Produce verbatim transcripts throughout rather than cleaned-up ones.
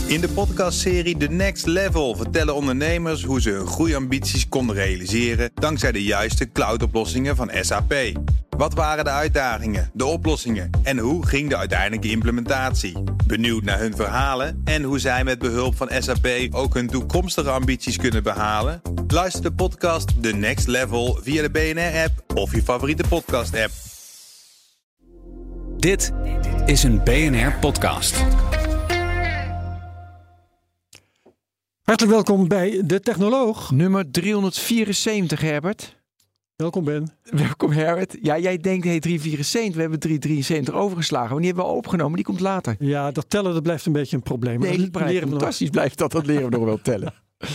In de podcastserie The Next Level vertellen ondernemers hoe ze hun groeiambities konden realiseren dankzij de juiste cloudoplossingen van S A P. Wat waren de uitdagingen, de oplossingen en hoe ging de uiteindelijke implementatie? Benieuwd naar hun verhalen en hoe zij met behulp van S A P ook hun toekomstige ambities kunnen behalen? Luister de podcast The Next Level via de B N R-app of je favoriete podcast-app. Dit is een B N R-podcast. Hartelijk welkom bij De Technoloog. Nummer driehonderdvierenzeventig, Herbert. Welkom, Ben. Welkom, Herbert. Ja, jij denkt, hey, driehonderdvierenzeventig, we hebben driehonderddrieënzeventig overgeslagen. Maar die hebben we al opgenomen, die komt later. Ja, dat tellen dat blijft een beetje een probleem. Nee, dat dat leren we fantastisch nog. Blijft dat, dat leren we nog wel tellen.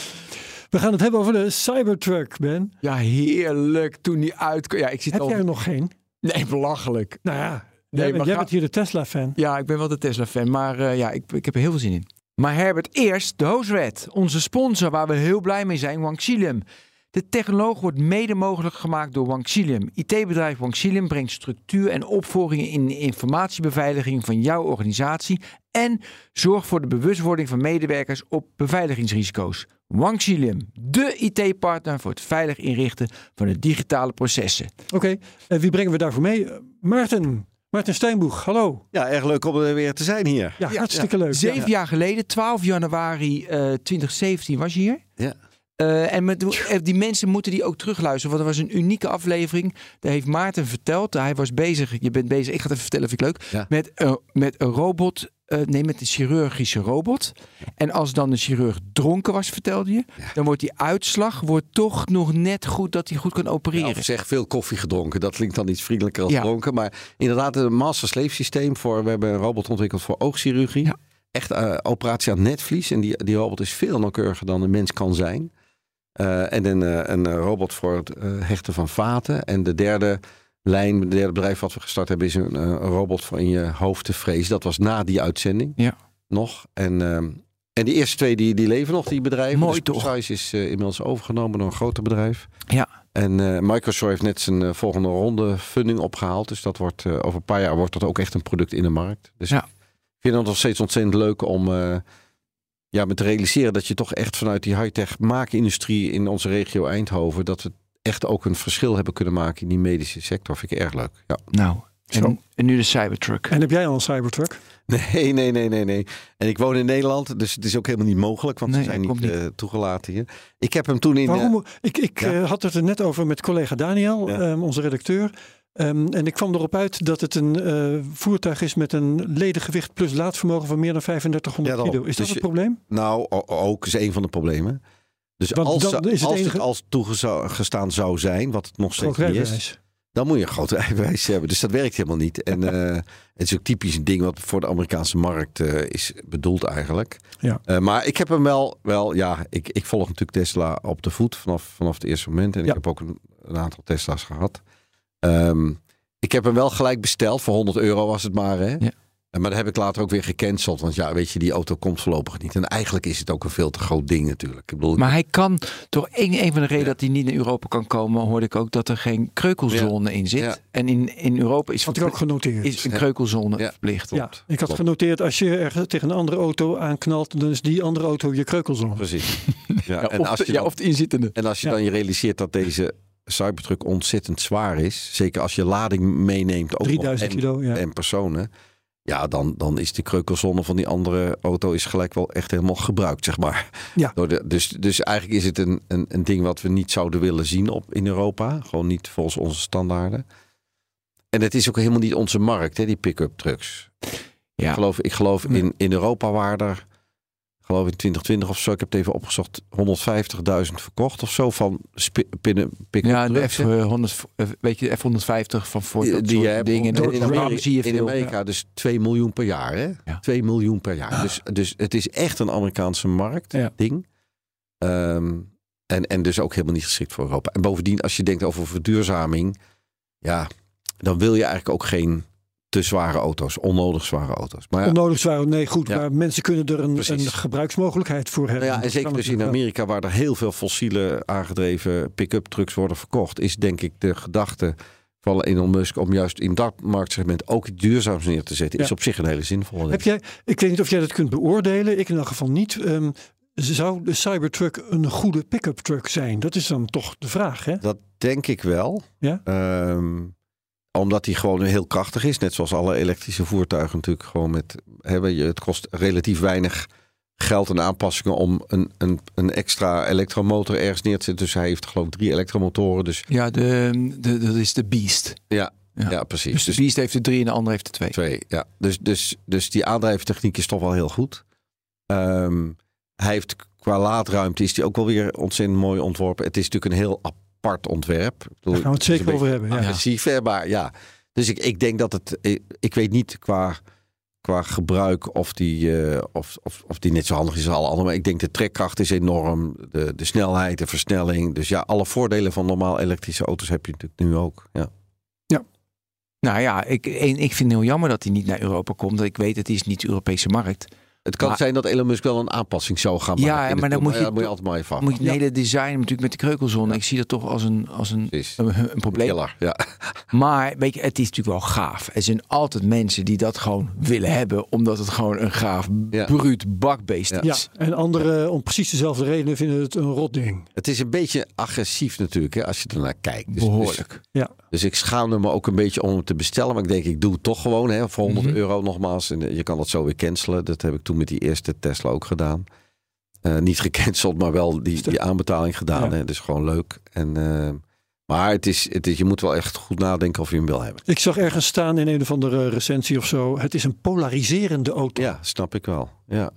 We gaan het hebben over de Cybertruck, Ben. Ja, heerlijk. Toen die uitkwam. Ja, ik zit Heb al... jij er nog geen? Nee, belachelijk. Nou ja, nee, jij, maar jij ga... bent hier de Tesla-fan. Ja, ik ben wel de Tesla-fan, maar uh, ja, ik, ik heb er heel veel zin in. Maar Herbert, eerst de Hoosred, onze sponsor waar we heel blij mee zijn, Wangxilium. De Technoloog wordt mede mogelijk gemaakt door Wangxilium. I T-bedrijf Wangxilium brengt structuur en opvolgingen in de informatiebeveiliging van jouw organisatie en zorgt voor de bewustwording van medewerkers op beveiligingsrisico's. Wangxilium, de I T-partner voor het veilig inrichten van de digitale processen. Oké, okay. En wie brengen we daarvoor mee? Uh, Maarten. Maarten Steinboeg, hallo. Ja, erg leuk om er weer te zijn hier. Ja, hartstikke ja. leuk. Zeven ja. jaar geleden, twaalf januari uh, twintig zeventien was je hier. Ja. Uh, en met, die mensen moeten die ook terugluisteren, want er was een unieke aflevering. Daar heeft Maarten verteld, hij was bezig, je bent bezig, ik ga het even vertellen, vind ik leuk, ja. met, uh, met een robot, uh, nee, met een chirurgische robot. En als dan de chirurg dronken was, vertelde je, ja. dan wordt die uitslag wordt toch nog net goed dat hij goed kan opereren. Ja, of zeg veel koffie gedronken, dat klinkt dan iets vriendelijker als ja. dronken. Maar inderdaad, een master-slave systeem voor, we hebben een robot ontwikkeld voor oogchirurgie. Ja. Echt uh, operatie aan het netvlies. En die, die robot is veel nauwkeuriger dan een mens kan zijn. Uh, en een, uh, een robot voor het uh, hechten van vaten. En de derde lijn, het derde bedrijf wat we gestart hebben, is een, uh, een robot voor in je hoofd te frezen. Dat was na die uitzending ja. nog. En, uh, en die eerste twee die, die leven nog, die bedrijven. Mooi dus toch? Precise is uh, inmiddels overgenomen door een groter bedrijf. Ja. En uh, Microsoft heeft net zijn uh, volgende ronde funding opgehaald. Dus dat wordt uh, over een paar jaar wordt dat ook echt een product in de markt. Dus ja. ik vind het nog steeds ontzettend leuk om... Uh, Ja, met te realiseren dat je toch echt vanuit die high-tech maakindustrie in onze regio Eindhoven, dat we echt ook een verschil hebben kunnen maken in die medische sector. Vind ik erg leuk. Ja. Nou, en, en nu de Cybertruck. En heb jij al een Cybertruck? Nee, nee, nee, nee, nee. En ik woon in Nederland, dus het is ook helemaal niet mogelijk, want nee, ze zijn niet, niet. Uh, toegelaten hier. Ik heb hem toen in... Waarom? Uh, ik ik ja. uh, had het er net over met collega Daniel, ja. um, onze redacteur. Um, en ik kwam erop uit dat het een uh, voertuig is met een ledengewicht plus laadvermogen van meer dan vijfendertighonderd ja, kilo. Is dat dus het probleem? Nou, ook is een van de problemen. Dus Want als, dan is het als enige... het als toegestaan zou zijn, wat het nog steeds niet is, dan moet je een groot rijbewijs hebben. Dus dat werkt helemaal niet. En uh, het is ook typisch een ding wat voor de Amerikaanse markt uh, is bedoeld eigenlijk. Ja. Uh, maar ik heb hem wel, wel ja, ik, ik volg natuurlijk Tesla op de voet vanaf, vanaf het eerste moment. En ja. ik heb ook een, een aantal Tesla's gehad. Um, ik heb hem wel gelijk besteld. Voor honderd euro was het maar. Hè? Ja. Maar dat heb ik later ook weer gecanceld. Want ja, weet je, die auto komt voorlopig niet. En eigenlijk is het ook een veel te groot ding natuurlijk. Ik bedoel, maar hij kan, toch een, een van de redenen ja. dat hij niet naar Europa kan komen, hoorde ik ook dat er geen kreukelzone ja. in zit. Ja. En in, in Europa is, had ik ook genoteerd. is een kreukelzone ja. verplicht. Ja, ik had Klopt. genoteerd, als je er tegen een andere auto aanknalt, dan is die andere auto je kreukelzone. Precies. Ja, ja, en of, als de, je dan, ja, of de inzittende. En als je ja. dan je realiseert dat deze Cybertruck ontzettend zwaar is. Zeker als je lading meeneemt. Ook drieduizend kilo, ja. En personen. Ja, dan, dan is de kreukelzone van die andere auto is gelijk wel echt helemaal gebruikt, zeg maar. Ja. Door de, dus, dus eigenlijk is het een, een, een ding wat we niet zouden willen zien op, in Europa. Gewoon niet volgens onze standaarden. En het is ook helemaal niet onze markt, hè, die pick-up trucks. Ja. Ik geloof, ik geloof in, in Europa waren er, ik geloof in twintig twintig of zo, ik heb het even opgezocht, honderdvijftigduizend verkocht of zo van pinnen pick-up ja, trucks. Ja, de F honderd, weet je, F honderdvijftig van voor dat die soort dingen. In, in, Amerika, zie je veel. in Amerika ja. dus twee miljoen per jaar, hè? Ja. twee miljoen per jaar. Dus, dus het is echt een Amerikaanse markt ja. ding. Um, en, en dus ook helemaal niet geschikt voor Europa. En bovendien, als je denkt over verduurzaming, ja, dan wil je eigenlijk ook geen te zware auto's, onnodig zware auto's. Maar ja, onnodig zware, nee goed, ja. maar mensen kunnen er een, een gebruiksmogelijkheid voor hebben. Nou ja, en zeker dus in Amerika, waar er heel veel fossiele aangedreven pick-up trucks worden verkocht, is denk ik de gedachte, van Elon Musk om juist in dat marktsegment ook iets duurzaams neer te zetten, ja. is op zich een hele zinvolle. Heb jij, ik weet niet of jij dat kunt beoordelen. Ik in elk geval niet. Um, zou de Cybertruck een goede pick-up truck zijn? Dat is dan toch de vraag, hè? Dat denk ik wel. Ja? Um, omdat hij gewoon heel krachtig is. Net zoals alle elektrische voertuigen natuurlijk gewoon met... Hè, het kost relatief weinig geld en aanpassingen om een, een, een extra elektromotor ergens neer te zetten. Dus hij heeft geloof ik drie elektromotoren. Dus... Ja, de, de, dat is de Beast. Ja, ja. ja precies. Dus de Beast heeft er drie en de andere heeft er twee. Twee, ja. Dus, dus, dus die aandrijftechniek is toch wel heel goed. Um, hij heeft qua laadruimte is die ook wel weer ontzettend mooi ontworpen. Het is natuurlijk een heel apart ontwerp. Ik bedoel, daar gaan we het zeker over hebben. Ja. Agressief, hè, maar ja. Dus ik, ik denk dat het... Ik, ik weet niet qua... Qua gebruik of die, uh, of, of, of die net zo handig is als alle andere. Maar ik denk de trekkracht is enorm. De, de snelheid, de versnelling. Dus ja, alle voordelen van normaal elektrische auto's heb je natuurlijk nu ook. Ja. Ja. Nou ja, ik, ik vind het heel jammer dat hij niet naar Europa komt. Ik weet, het is niet de Europese markt. Het kan maar, zijn dat Elon Musk wel een aanpassing zou gaan maken. Ja, maar dan moet je, ja, moet je altijd maar even moet je het hele design natuurlijk met de kreukelzone. Ja. Ik zie dat toch als een, als een, een, een, een probleem. Killer, ja. Maar weet je, het is natuurlijk wel gaaf. Er zijn altijd mensen die dat gewoon willen hebben, omdat het gewoon een gaaf, ja. bruut bakbeest ja. is. Ja, en anderen om precies dezelfde redenen vinden het een rot ding. Het is een beetje agressief natuurlijk, hè, als je ernaar kijkt. Dus, Behoorlijk. Dus, ja. dus ik schaamde me ook een beetje om het te bestellen. Maar ik denk, ik doe het toch gewoon hè, voor honderd mm-hmm. euro nogmaals. En je kan dat zo weer cancelen. Dat heb ik toen met die eerste Tesla ook gedaan. Uh, niet gecanceld, maar wel die, die aanbetaling gedaan. Ja. Hè. Dus gewoon leuk. En, uh, maar het is, het is, je moet wel echt goed nadenken of je hem wil hebben. Ik zag ergens staan in een of andere recensie of zo. Het is een polariserende auto. Ja, snap ik wel. Ja,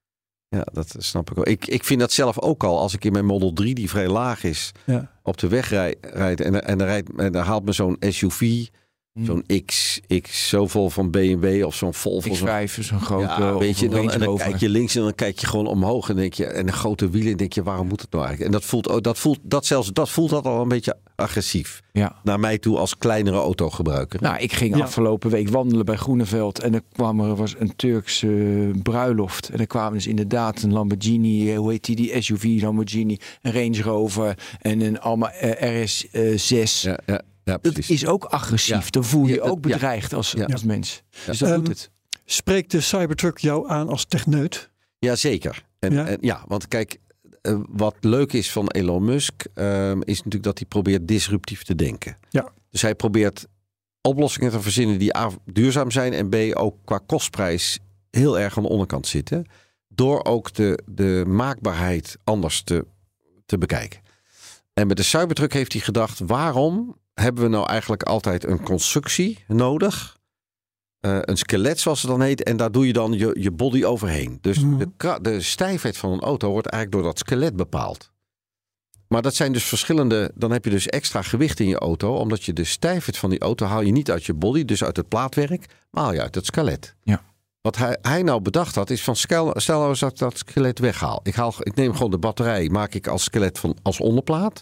ja dat snap ik wel. Ik, ik vind dat zelf ook al. Als ik in mijn Model drie, die vrij laag is, ja. op de weg rijd, rijd en, en, dan rijdt, en dan haalt me zo'n S U V... Zo'n X, X zoveel van B M W of zo'n Volvo. X vijf is een grote. Ja, weet je, dan, en dan kijk je links en dan kijk je gewoon omhoog en denk je en een grote wielen en denk je waarom moet het nou eigenlijk? En dat voelt, oh, dat voelt, dat zelfs dat voelt dat al een beetje agressief. Ja. Naar mij toe als kleinere autogebruiker. Nou, ik ging ja. afgelopen week wandelen bij Groeneveld en er kwam er was een Turkse uh, bruiloft en er kwamen dus inderdaad een Lamborghini, hoe heet die, die S U V Lamborghini, een Range Rover en een Alma uh, R S zes. Ja, ja. Ja, dat is ook agressief. Ja. Dan voel je je ook bedreigd ja. als, ja. als mens. Ja. Dus dat um, doet het. Spreekt de Cybertruck jou aan als techneut? Jazeker. En, ja? En, ja, want kijk, uh, wat leuk is van Elon Musk uh, is natuurlijk dat hij probeert disruptief te denken. Ja. Dus hij probeert oplossingen te verzinnen die A, duurzaam zijn en B, ook qua kostprijs heel erg aan de onderkant zitten. Door ook de, de maakbaarheid anders te, te bekijken. En met de Cybertruck heeft hij gedacht, waarom hebben we nou eigenlijk altijd een constructie nodig? Uh, een skelet zoals het dan heet. En daar doe je dan je, je body overheen. Dus mm. de, de stijfheid van een auto wordt eigenlijk door dat skelet bepaald. Maar dat zijn dus verschillende... Dan heb je dus extra gewicht in je auto. Omdat je de stijfheid van die auto haal je niet uit je body. Dus uit het plaatwerk. Maar haal je uit het skelet. Ja. Wat hij, hij nou bedacht had is van... Stel, stel nou eens dat ik dat skelet weghaal. Ik, haal, ik neem gewoon de batterij. Maak ik als skelet van, als onderplaat.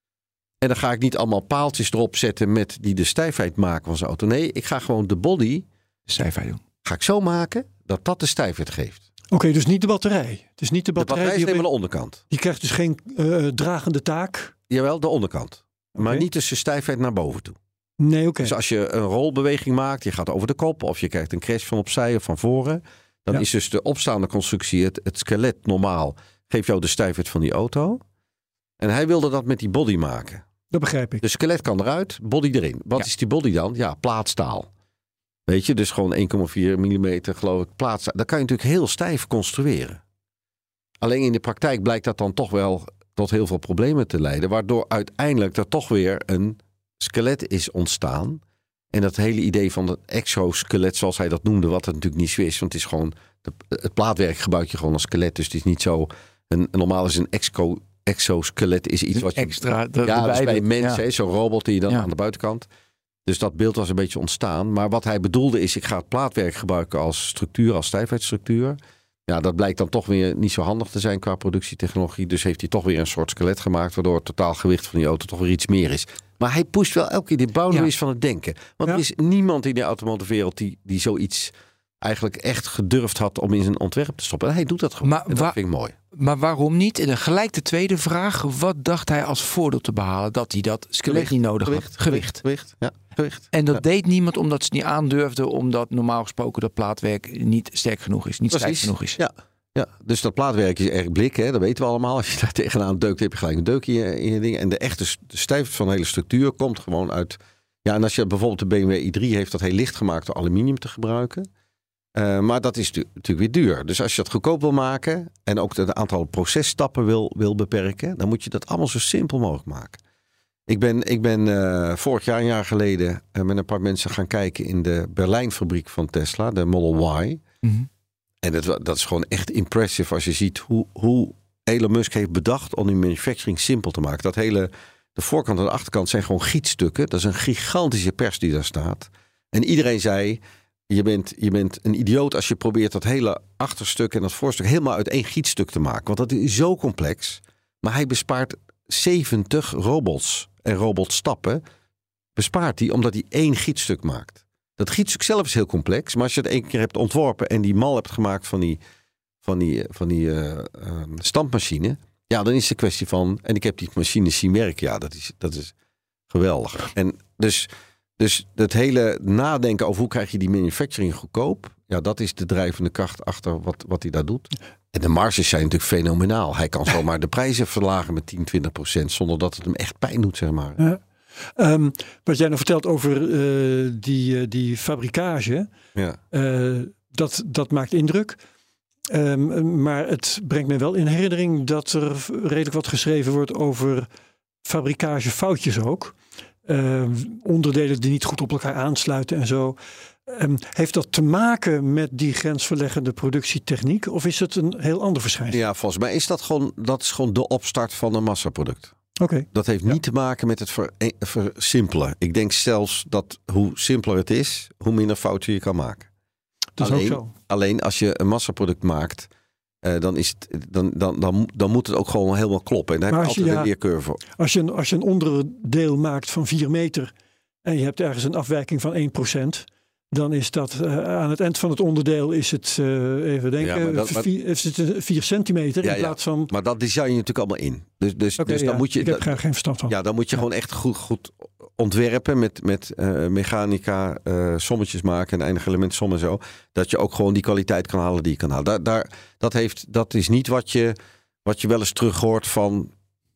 En dan ga ik niet allemaal paaltjes erop zetten met die de stijfheid maken van zijn auto. Nee, ik ga gewoon de body de stijfheid doen. Ga ik zo maken dat dat de stijfheid geeft. Oké, okay, dus niet de batterij. Het is niet de batterij. De batterij is helemaal de onderkant. Die krijgt dus geen uh, dragende taak. Jawel, de onderkant. Okay. Maar niet dus de stijfheid naar boven toe. Nee, oké. Okay. Dus als je een rolbeweging maakt, je gaat over de kop of je krijgt een crash van opzij of van voren, dan ja. is dus de opstaande constructie, het, het skelet normaal, geeft jou de stijfheid van die auto. En hij wilde dat met die body maken. Dat begrijp ik. De skelet kan eruit, body erin. Wat ja. is die body dan? Ja, plaatstaal. Weet je, dus gewoon één komma vier millimeter geloof ik plaatstaal. Dat kan je natuurlijk heel stijf construeren. Alleen in de praktijk blijkt dat dan toch wel tot heel veel problemen te leiden. Waardoor uiteindelijk er toch weer een skelet is ontstaan. En dat hele idee van het exoskelet, zoals hij dat noemde, wat het natuurlijk niet zo is. Want het is gewoon, de, het plaatwerk gebruik je gewoon als skelet. Dus het is niet zo, een, normaal is een exco, exoskelet is iets wat je... Extra, de, ja, dus bij mensen, ja. zo'n robot die je dan ja. aan de buitenkant... Dus dat beeld was een beetje ontstaan. Maar wat hij bedoelde is, ik ga het plaatwerk gebruiken als structuur, als stijfheidsstructuur. Ja, dat blijkt dan toch weer niet zo handig te zijn qua productietechnologie. Dus heeft hij toch weer een soort skelet gemaakt, waardoor het totaalgewicht van die auto toch weer iets meer is. Maar hij pusht wel elke keer de boundaries ja. van het denken. Want ja. er is niemand in de automotivewereld die, die zoiets eigenlijk echt gedurfd had om in zijn ontwerp te stoppen. En hij doet dat gewoon. Maar en dat waar, vind ik mooi. maar waarom niet? En dan gelijk de tweede vraag. Wat dacht hij als voordeel te behalen? Dat hij dat skelet Gewicht, niet nodig gewicht, had. Gewicht. Gewicht, ja. Gewicht. En dat ja. deed niemand omdat ze het niet aandurfden. Omdat normaal gesproken dat plaatwerk niet sterk genoeg is. Niet Precies. sterk genoeg is. Ja. Ja, dus dat plaatwerk is erg blik, hè? Dat weten we allemaal. Als je daar tegenaan deukt, heb je gelijk een deuk in je, in je ding. En de echte de stijfheid van de hele structuur komt gewoon uit... Ja, en als je bijvoorbeeld de B M W i drie heeft dat heel licht gemaakt door aluminium te gebruiken. Uh, maar dat is natuurlijk weer duur. Dus als je dat goedkoop wil maken en ook het aantal processtappen wil, wil beperken, dan moet je dat allemaal zo simpel mogelijk maken. Ik ben, ik ben uh, vorig jaar, een jaar geleden, uh, met een paar mensen gaan kijken in de Berlijnfabriek van Tesla, de Model Y. Mm-hmm. En dat, dat is gewoon echt impressive als je ziet hoe, hoe Elon Musk heeft bedacht om die manufacturing simpel te maken. Dat hele, de voorkant en de achterkant zijn gewoon gietstukken. Dat is een gigantische pers die daar staat. En iedereen zei, je bent, je bent een idioot als je probeert dat hele achterstuk en dat voorstuk helemaal uit één gietstuk te maken. Want dat is zo complex. Maar hij bespaart zeventig robots en robotstappen. Bespaart hij omdat hij één gietstuk maakt. Dat gietstuk zelf is heel complex. Maar als je het één keer hebt ontworpen en die mal hebt gemaakt van die, van die, van die uh, uh, stampmachine. Ja, dan is het een kwestie van... En ik heb die machines zien werken. Ja, dat is, dat is geweldig. En dus, dus het hele nadenken over hoe krijg je die manufacturing goedkoop. Ja, dat is de drijvende kracht achter wat, wat hij daar doet. En de marges zijn natuurlijk fenomenaal. Hij kan zomaar de prijzen verlagen met tien, twintig procent. Zonder dat het hem echt pijn doet, zeg maar. Ja. Um, wat jij nog vertelt over uh, die, uh, die fabrikage, ja. uh, dat, dat maakt indruk. Um, maar het brengt me wel in herinnering dat er redelijk wat geschreven wordt over fabrikagefoutjes ook. Uh, onderdelen die niet goed op elkaar aansluiten en zo. Um, heeft dat te maken met die grensverleggende productietechniek? Of is het een heel ander verschijnsel? Ja, volgens mij is dat gewoon, dat is gewoon de opstart van een massaproduct. Okay. Dat heeft niet ja. te maken met het ver, versimpelen. Ik denk zelfs dat hoe simpeler het is, hoe minder fouten je kan maken. Dat alleen, is ook zo. Alleen als je een massaproduct maakt, uh, dan, is het, dan, dan, dan, dan moet het ook gewoon helemaal kloppen. En daar heb je altijd je, ja, een leercurve voor. Als je, een, als je een onderdeel maakt van vier meter en je hebt ergens een afwijking van één procent... dan is dat uh, aan het eind van het onderdeel is het, uh, even denken, ja, dat, vier, is het vier centimeter ja, in plaats van... Ja, maar dat design je natuurlijk allemaal in. Dus, dus, okay, dus dan ja, moet je... ik heb graag geen verstand van. Ja, dan moet je ja. gewoon echt goed, goed ontwerpen met, met uh, mechanica, uh, sommetjes maken en eindig element sommen zo. Dat je ook gewoon die kwaliteit kan halen die je kan halen. Daar, daar, dat, heeft, dat is niet wat je, wat je wel eens terug hoort van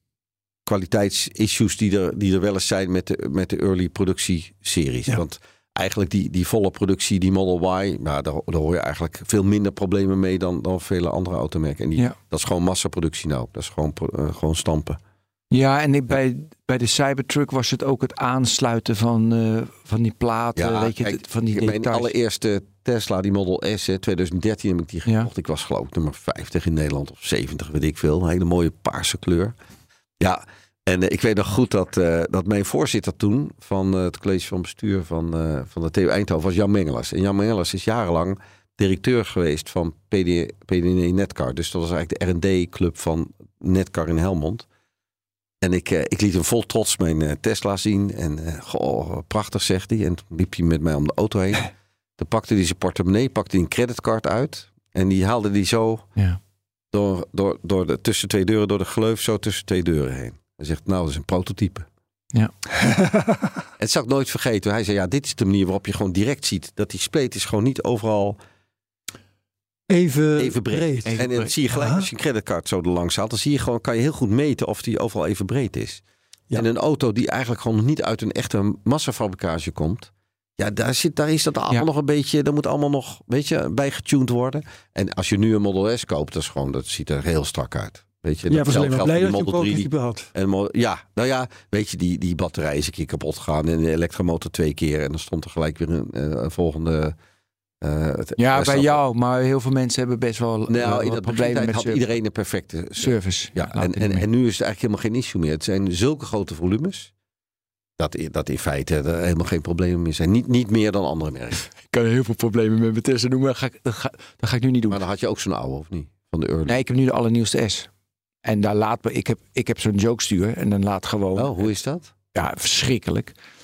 kwaliteitsissues die er, die er wel eens zijn met de, met de early productieseries. Ja. Want eigenlijk die, die volle productie, die Model Y, nou, daar, daar hoor je eigenlijk veel minder problemen mee dan, dan vele andere automerken. En die, ja. dat is gewoon massaproductie nou. Dat is gewoon, uh, gewoon stampen. Ja, en ik, bij, bij de Cybertruck was het ook het aansluiten van, uh, van die platen. Ja, weet je, kijk, van die mijn details. allereerste Tesla, die Model S, hè, twintig dertien heb ik die gekocht. Ja. Ik was geloof ik nummer vijftig in Nederland of zeventig, weet ik veel. Een hele mooie paarse kleur. Ja, en uh, ik weet nog goed dat, uh, dat mijn voorzitter toen van uh, het college van bestuur van, uh, van de T U Eindhoven was Jan Mengelas. En Jan Mengelas is jarenlang directeur geweest van P D, P D N Netcar. Dus dat was eigenlijk de R en D-club van Netcar in Helmond. En ik, uh, ik liet hem vol trots mijn uh, Tesla zien. En uh, goh, prachtig, zegt hij. En toen liep hij met mij om de auto heen. Toen pakte hij zijn portemonnee, pakte hij een creditcard uit. En die haalde hij zo ja. door, door, door de, tussen twee deuren, door de gleuf, zo tussen twee deuren heen. Hij zegt, nou, dat is een prototype. Ja. Het zou ik nooit vergeten. Hij zei, ja, dit is de manier waarop je gewoon direct ziet dat die spleet is gewoon niet overal even, even breed. breed. Even en dan breed. zie je gelijk, Aha. als je een creditcard zo er langs haalt, dan zie je gewoon, kan je heel goed meten of die overal even breed is. Ja. En een auto die eigenlijk gewoon nog niet uit een echte massafabrikage komt, ja, daar, zit, daar is dat allemaal ja. nog een beetje, dat moet allemaal nog, weet je, bijgetuned worden. En als je nu een Model S koopt, dat is gewoon, dat ziet er heel strak uit. Weet je, ja, was alleen maar blij dat je een Model drie prototype had. En, ja, nou ja, weet je, die, die batterij is een keer kapot gegaan en de elektromotor twee keer. En dan stond er gelijk weer een, een volgende... Uh, het, ja, bij jou, maar heel veel mensen hebben best wel nou, uh, in dat problemen met had service. iedereen een perfecte service. service. Ja, ja en, en, en nu is het eigenlijk helemaal geen issue meer. Het zijn zulke grote volumes dat, dat in feite er helemaal geen problemen meer zijn. Niet, niet meer dan andere merken. Ik kan heel veel problemen met mijn Tesla noemen, dat ga, ik, dat, ga, dat ga ik nu niet doen. Maar dan had je ook zo'n oude, of niet? Van de early. Nee, ik heb nu de allernieuwste S. En daar laat me, ik heb, ik heb zo'n jokestuur en dan laat gewoon. Oh, hoe is dat? Ja, verschrikkelijk.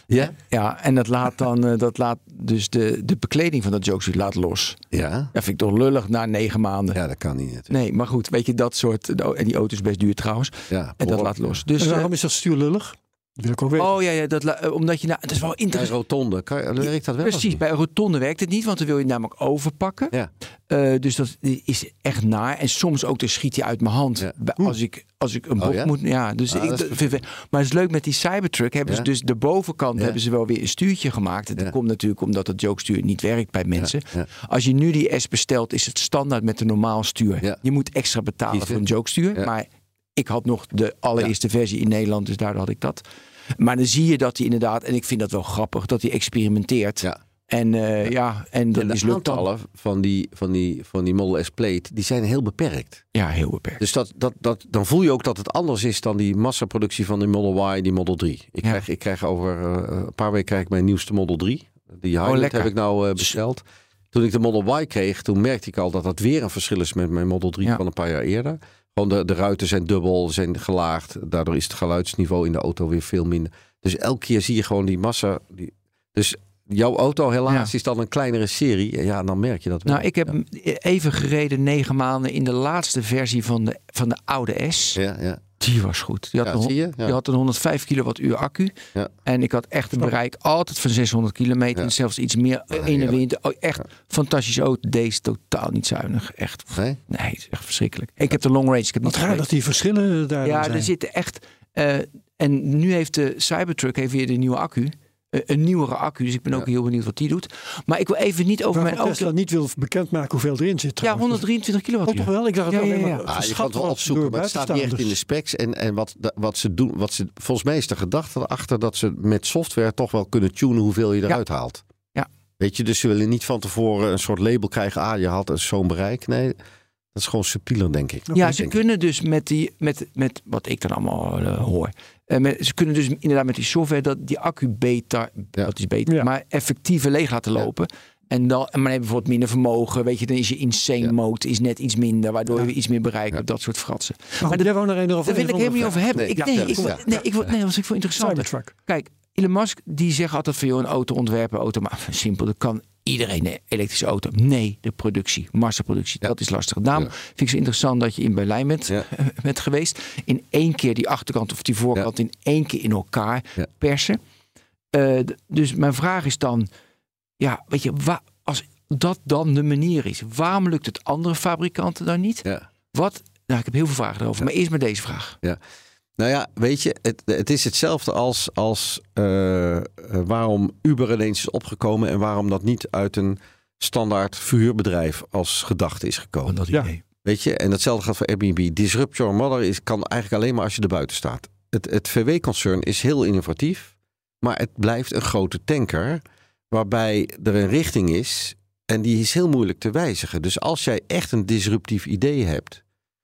Ja? Ja, en dat laat dan uh, dat laat dus de, de bekleding van dat jokestuur laat los. Ja. Dat vind ik toch lullig na negen maanden. Ja, dat kan niet natuurlijk. Nee, maar goed, weet je, dat soort... En die auto is best duur trouwens. Ja, en dat laat los. Dus, en waarom uh, is dat stuur lullig? Dat wil ik ook weten. Oh ja, ja dat, uh, omdat je... Nou, het is wel interessant. Bij rotonde, kan je, werkt dat wel? Precies, bij een rotonde werkt het niet, want dan wil je namelijk overpakken. Ja. Uh, dus dat is echt naar. En soms ook, dan schiet hij uit mijn hand. Ja. Als, ik, als ik een bocht oh, ja? moet... Ja, dus ah, ik, dat vind, maar het is leuk met die Cybertruck. Hebben ja? ze dus de bovenkant ja. hebben ze wel weer een stuurtje gemaakt. En dat ja. komt natuurlijk omdat het jokestuur niet werkt bij mensen. Ja. Ja. Als je nu die S bestelt, is het standaard met een normaal stuur. Ja. Je moet extra betalen Kiezen. voor een jokestuur. Ja. Maar ik had nog de allereerste ja. versie in Nederland, dus daardoor had ik dat. Maar dan zie je dat hij inderdaad, en ik vind dat wel grappig, dat hij experimenteert. Ja. En uh, ja, en dat is lukt aantallen van die, van, die, van die Model S Plate, die zijn heel beperkt. Ja, heel beperkt. Dus dat, dat, dat, dan voel je ook dat het anders is dan die massaproductie van die Model Y, die Model drie. Ik, ja. krijg, ik krijg over uh, een paar weken krijg ik mijn nieuwste Model drie. Die Highland oh, heb ik nou uh, besteld. Toen ik de Model Y kreeg, toen merkte ik al dat dat weer een verschil is met mijn Model drie ja. van een paar jaar eerder. Gewoon de, de ruiten zijn dubbel, zijn gelaagd. Daardoor is het geluidsniveau in de auto weer veel minder. Dus elke keer zie je gewoon die massa. Die, dus jouw auto helaas ja. is dan een kleinere serie. Ja, dan merk je dat wel. Nou, ik heb ja. even gereden negen maanden in de laatste versie van de, van de oude S. Ja, ja. Die was goed. Die had, ja, een, zie je? Ja. die had een honderdvijf kilowattuur accu. Ja. En ik had echt een bereik altijd van zeshonderd kilometer. Ja. En zelfs iets meer ah, in de winter. Oh, echt ja. fantastische auto. Deze totaal niet zuinig. Echt. Nee? Nee, het is echt verschrikkelijk. Ik heb de long range. Ik heb niet raar dat die verschillen daar ja, zijn. Er zitten echt... Uh, en nu heeft de Cybertruck heeft weer de nieuwe accu. Een nieuwere accu, dus ik ben ook ja. heel benieuwd wat die doet. Maar ik wil even niet over Waarvan mijn auto... Tesla niet wil bekendmaken hoeveel erin zit. Ja, honderdrieëntwintig kilowattuur. Oh, toch wel? Ik dacht het ja, wel. Ja, ja. Ah, je kan het wel opzoeken, maar het staat niet echt in de specs. En, en wat, wat ze doen, wat ze, volgens mij is de gedachte erachter dat ze met software toch wel kunnen tunen hoeveel je eruit ja. haalt. Ja. Weet je, dus ze willen niet van tevoren een soort label krijgen. Ah, je had zo'n bereik. Nee, dat is gewoon subtieler, denk ik. Ja, ze denk kunnen ik. dus met die, met, met wat ik dan allemaal uh, hoor. Uh, met, ze kunnen dus inderdaad met die software dat die accu beter, ja. dat is beter, ja. maar effectiever leeg laten lopen. Ja. En dan, maar dan heb je bijvoorbeeld minder vermogen. Weet je, dan is je insane ja. mode is net iets minder, waardoor ja. je iets meer bereikt ja. op dat soort fratsen. Maar, maar daar wil nog een over. Daar wil ik helemaal niet over hebben. Nee, ik, ja, nee, ik, ja. nee, ik, nee, nee, was ik veel interessanter. Kijk, Elon Musk die zegt altijd van joh, een auto ontwerpen, auto maar simpel, dat kan iedereen een elektrische auto. Nee, de productie, massaproductie, ja. dat is lastig. Daarom ja. vind ik zo interessant dat je in Berlijn bent, ja. bent geweest. In één keer die achterkant of die voorkant ja. in één keer in elkaar ja. persen. Uh, d- dus mijn vraag is dan, ja, weet je, wa- als dat dan de manier is, waarom lukt het andere fabrikanten dan niet? Ja. Wat? Nou, ik heb heel veel vragen erover, ja. maar eerst maar deze vraag. Ja. Nou ja, weet je, het, het is hetzelfde als, als uh, waarom Uber ineens is opgekomen en waarom dat niet uit een standaard verhuurbedrijf als gedachte is gekomen. Dat idee. Ja. Weet je, en hetzelfde gaat voor Airbnb. Disrupt your mother is, kan eigenlijk alleen maar als je er buiten staat. Het, het V W-concern is heel innovatief, maar het blijft een grote tanker waarbij er een richting is en die is heel moeilijk te wijzigen. Dus als jij echt een disruptief idee hebt,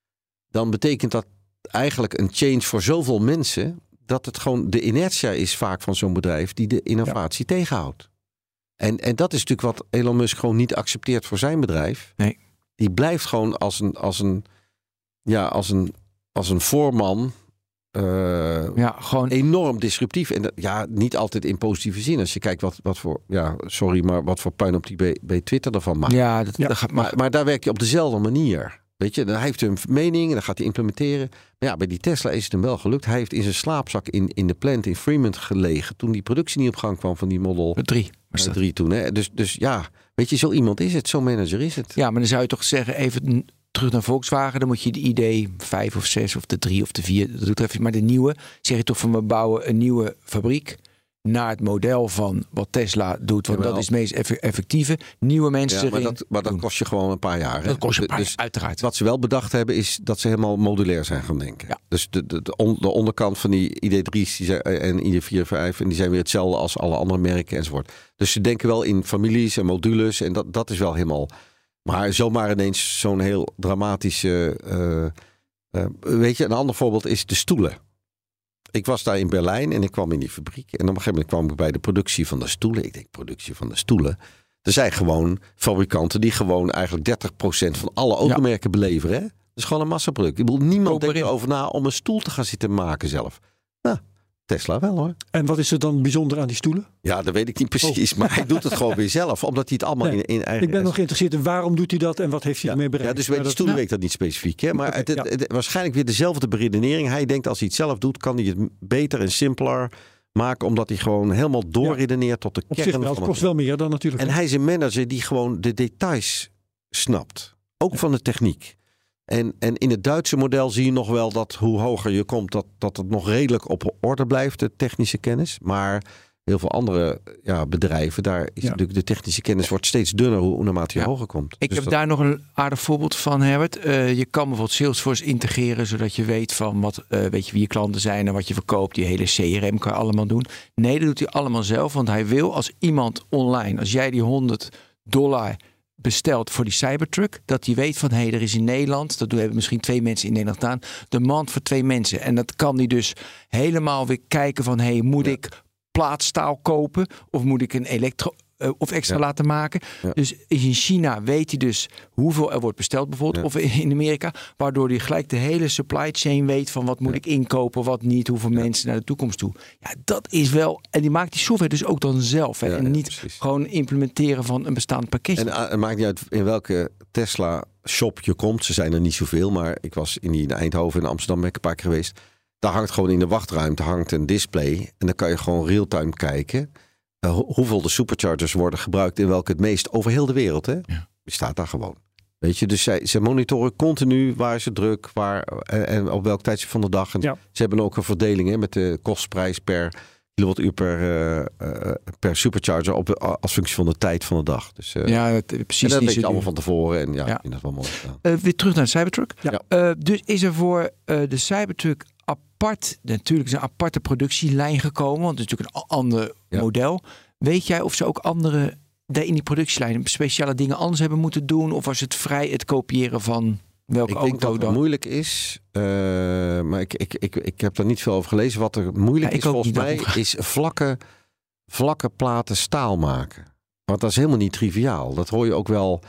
dan betekent dat eigenlijk een change voor zoveel mensen, dat het gewoon de inertia is vaak van zo'n bedrijf die de innovatie ja. tegenhoudt. En, en dat is natuurlijk wat Elon Musk gewoon niet accepteert voor zijn bedrijf. Nee. Die blijft gewoon als een, als een, ja, als een, als een voorman uh, ja, gewoon enorm disruptief. En dat, ja, niet altijd in positieve zin. Als je kijkt wat, wat voor, ja, sorry, maar wat voor puin op die bij, bij Twitter ervan maakt. Ja, dat, ja. dat gaat, maar, maar, maar daar werk je op dezelfde manier. Weet je, dan heeft hij een mening en dan gaat hij implementeren. Maar ja, bij die Tesla is het hem wel gelukt. Hij heeft in zijn slaapzak in, in de plant in Fremont gelegen toen die productie niet op gang kwam van die Model drie. Uh, drie toen. Hè? Dus, dus ja, weet je, zo iemand is het, zo'n manager is het. Ja, maar dan zou je toch zeggen, even terug naar Volkswagen, dan moet je de I D vijf of zes of de drie of de vier, dat doet even, maar de nieuwe, zeg je toch van we bouwen een nieuwe fabriek naar het model van wat Tesla doet. Want Jawel. dat is het meest effectieve. Nieuwe mensen ja, maar dat, maar dat kost je gewoon een paar jaar. Hè? Dat kost je een paar dus, jaar, uiteraard. Wat ze wel bedacht hebben is dat ze helemaal modulair zijn gaan denken. Ja. Dus de, de, de, on, de onderkant van die I D drie's die zijn, en I D vier, vijf en die zijn weer hetzelfde als alle andere merken enzovoort. Dus ze denken wel in families en modules en dat, dat is wel helemaal. Maar zomaar ineens zo'n heel dramatische. Uh, uh, weet je, een ander voorbeeld is de stoelen. Ik was daar in Berlijn en ik kwam in die fabriek. En op een gegeven moment kwam ik bij de productie van de stoelen. Ik denk, productie van de stoelen. Er zijn gewoon fabrikanten die gewoon eigenlijk dertig procent van alle automerken ja. beleveren. Hè? Dat is gewoon een massaproduct. Ik bedoel, niemand denkt erover na om een stoel te gaan zitten maken zelf. Nou, Tesla wel hoor. En wat is er dan bijzonder aan die stoelen? Ja, dat weet ik niet precies. Oh. Maar hij doet het gewoon weer zelf. Omdat hij het allemaal nee, in, in eigen... Ik ben nog geïnteresseerd in waarom doet hij dat en wat heeft hij ja. ermee bereikt. Ja, dus bij die stoelen weet ik dat niet specifiek. Hè? Maar okay, het, het, ja. het, het, waarschijnlijk weer dezelfde beredenering. Hij denkt als hij het zelf doet, kan hij het beter en simpeler maken. Omdat hij gewoon helemaal doorredeneert tot de Op kern zich wel, van het kost wel meer dan natuurlijk. En hij is een manager die gewoon de details snapt. Ook ja. van de techniek. En, en in het Duitse model zie je nog wel dat hoe hoger je komt, dat, dat het nog redelijk op orde blijft, de technische kennis. Maar heel veel andere ja, bedrijven, daar is ja. natuurlijk de technische kennis wordt steeds dunner hoe naarmate je ja. hoger komt. Ik dus heb dat... daar nog een aardig voorbeeld van, Herbert. Uh, je kan bijvoorbeeld Salesforce integreren, zodat je weet van wat, uh, weet je wie je klanten zijn en wat je verkoopt. Die hele C R M kan je allemaal doen. Nee, dat doet hij allemaal zelf, want hij wil als iemand online, als jij die honderd dollar besteld voor die Cybertruck, dat hij weet van hé, hey, er is in Nederland, dat hebben misschien twee mensen in Nederland gedaan, de mand voor twee mensen. En dat kan hij dus helemaal weer kijken van hé, hey, moet ja. ik plaatstaal kopen of moet ik een elektro uh, of extra ja. laten maken. Ja. Dus in China weet hij dus hoeveel er wordt besteld bijvoorbeeld, ja. of in Amerika, waardoor hij gelijk de hele supply chain weet van wat moet ja. ik inkopen, wat niet, hoeveel ja. mensen naar de toekomst toe. Ja, dat is wel, en die maakt die software dus ook dan zelf. Hè, ja, en niet ja, gewoon implementeren van een bestaand pakketje. En het maakt niet uit in welke Tesla shop je komt. Ze zijn er niet zoveel, maar ik was in die in Eindhoven en Amsterdam ben ik een paar keer geweest. Daar hangt gewoon in de wachtruimte hangt een display en dan kan je gewoon real-time kijken uh, hoeveel de superchargers worden gebruikt in welke het meest over heel de wereld. Hè? Ja. Die staat daar gewoon. Weet je, dus zij, ze monitoren continu waar is het druk, waar en, en op welk tijdstip van de dag. En ja. Ze hebben ook een verdeling hè, met de kostprijs per kilowattuur per, uh, uh, per supercharger op, als functie van de tijd van de dag. Dus, uh, ja, het, precies. En dat weet je allemaal van tevoren en ja, ja. ik vind dat wel mooi gedaan. Uh, weer terug naar de Cybertruck. Ja. Uh, dus is er voor uh, de Cybertruck apart, natuurlijk is een aparte productielijn gekomen, want het is natuurlijk een ander ja. model. Weet jij of ze ook andere in die productielijn speciale dingen anders hebben moeten doen, of was het vrij het kopiëren van welke ik auto denk dat het dan? moeilijk is, uh, maar ik, ik, ik, ik heb daar niet veel over gelezen. Wat er moeilijk ja, is volgens mij over. is vlakke, vlakke platen staal maken. Want dat is helemaal niet triviaal. Dat hoor je ook wel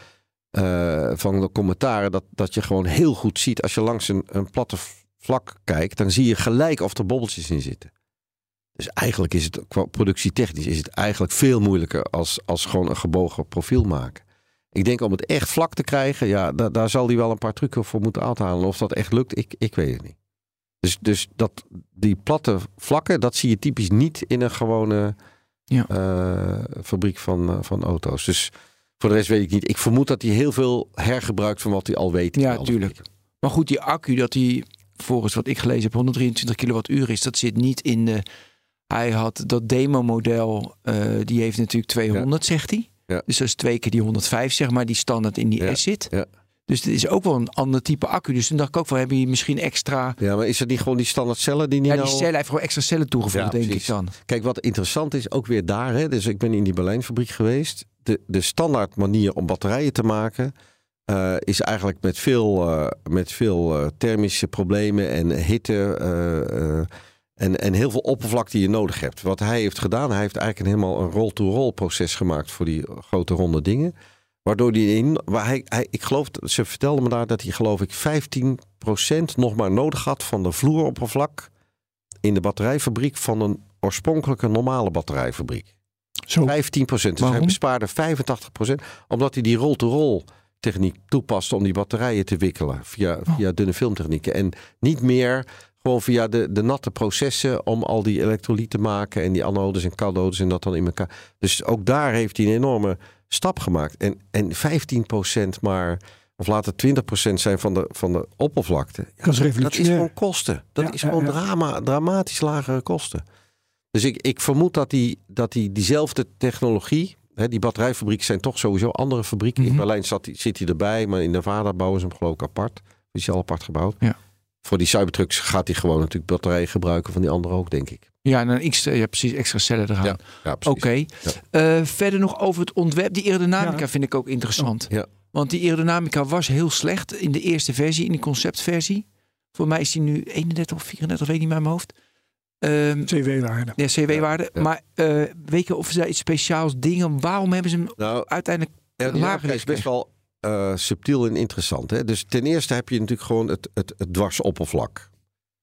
uh, van de commentaren, dat, dat je gewoon heel goed ziet als je langs een, een platte vlak kijkt, dan zie je gelijk of er bobbeltjes in zitten. Dus eigenlijk is het, qua productietechnisch, is het eigenlijk veel moeilijker als, als gewoon een gebogen profiel maken. Ik denk om het echt vlak te krijgen, ja, da, daar zal hij wel een paar trucken voor moeten uithalen. Of dat echt lukt, ik, ik weet het niet. Dus, dus dat, die platte vlakken, dat zie je typisch niet in een gewone ja. uh, fabriek van, van auto's. Dus voor de rest weet ik niet. Ik vermoed dat hij heel veel hergebruikt van wat hij al weet. Ja, tuurlijk. Maar goed, die accu, dat hij volgens wat ik gelezen heb honderddrieëntwintig kilowattuur is, dat zit niet in de... Hij had dat demo-model, uh, die heeft natuurlijk tweehonderd, ja. zegt hij. Ja. Dus dat is twee keer die honderdvijf, zeg maar, die standaard in die ja. S zit. Ja. Dus het is ook wel een ander type accu. Dus toen dacht ik ook wel, hebben je misschien extra... Ja, maar is het niet gewoon die standaard cellen die niet Ja, nou... die cellen heeft gewoon extra cellen toegevoegd, ja, denk precies. ik dan. Kijk, wat interessant is, ook weer daar, hè, dus ik ben in die Berlijnfabriek geweest. De, de standaard manier om batterijen te maken uh, is eigenlijk met veel, uh, met veel uh, thermische problemen en hitte... Uh, uh, En, en heel veel oppervlak die je nodig hebt. Wat hij heeft gedaan, hij heeft eigenlijk een, helemaal een roll-to-roll proces gemaakt voor die grote ronde dingen. Waardoor die in, waar hij, hij, ik geloof, ze vertelde me daar dat hij geloof ik vijftien procent nog maar nodig had van de vloeroppervlak in de batterijfabriek van een oorspronkelijke normale batterijfabriek. Zo. vijftien procent. Dus Waarom? hij bespaarde vijfentachtig procent omdat hij die roll-to-roll techniek toepaste om die batterijen te wikkelen via, oh. via dunne filmtechnieken. En niet meer gewoon via de, de natte processen om al die elektrolyten te maken en die anodes en kathodes en dat dan in elkaar. Dus ook daar heeft hij een enorme stap gemaakt. En, en vijftien procent maar, of laat het twintig procent zijn van de, van de oppervlakte. Ja, dat is revolutionair. Dat is gewoon kosten. Dat ja, is gewoon ja, ja. Drama, dramatisch lagere kosten. Dus ik, ik vermoed dat die, dat die diezelfde technologie, hè, die batterijfabrieken zijn toch sowieso andere fabrieken. Mm-hmm. In Berlijn zat, zit hij erbij, maar in Nevada bouwen ze hem geloof ik apart. Die is al apart gebouwd. Ja. Voor die Cybertrucks gaat hij gewoon natuurlijk batterijen gebruiken van die andere ook, denk ik. Ja, en dan x, ja, precies extra cellen eraan. Ja, ja, Oké. Okay. Ja. Uh, verder nog over het ontwerp. Die aerodynamica ja. vind ik ook interessant. Ja. Want die aerodynamica was heel slecht in de eerste versie, in die conceptversie. Voor mij is die nu eenendertig of vierendertig, weet ik niet meer in mijn hoofd. Um, C W-waarde. Ja, C W-waarde. Ja, ja. Maar uh, weet je of ze daar iets speciaals dingen... Waarom hebben ze hem nou, uiteindelijk lager? Het is best wel uh, subtiel en interessant. Hè? Dus ten eerste heb je natuurlijk gewoon het, het, het dwarsoppervlak.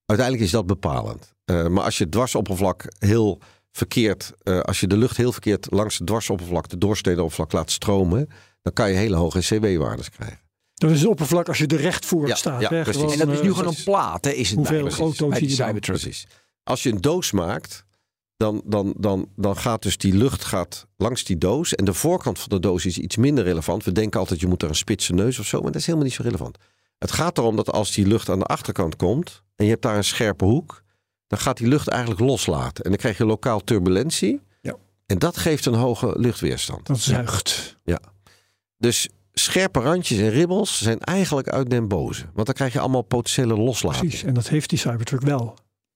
uiteindelijk is dat bepalend. Uh, maar als je het dwarsoppervlak heel verkeerd... Uh, als je de lucht heel verkeerd langs het dwarsoppervlak... de doorsnede oppervlak laat stromen... dan kan je hele hoge C W-waardes krijgen. Dat is het oppervlak als je er recht voor ja, staat. Ja, hè? Gewoon, en dat is nu uh, gewoon een plaat, hè, is het hoeveel bij, auto's bij zie die je dan? Cybertruck. Precies. Als je een doos maakt... Dan, dan, dan, dan gaat dus die lucht gaat langs die doos. En de voorkant van de doos is iets minder relevant. We denken altijd, je moet er een spitse neus of zo. Maar dat is helemaal niet zo relevant. Het gaat erom dat als die lucht aan de achterkant komt... en je hebt daar een scherpe hoek... dan gaat die lucht eigenlijk loslaten. En dan krijg je lokaal turbulentie. Ja. En dat geeft een hoge luchtweerstand. Dat zuigt. Ja. Dus scherpe randjes en ribbels zijn eigenlijk uit den boze. Want dan krijg je allemaal potentiële loslating. Precies, en dat heeft die Cybertruck wel.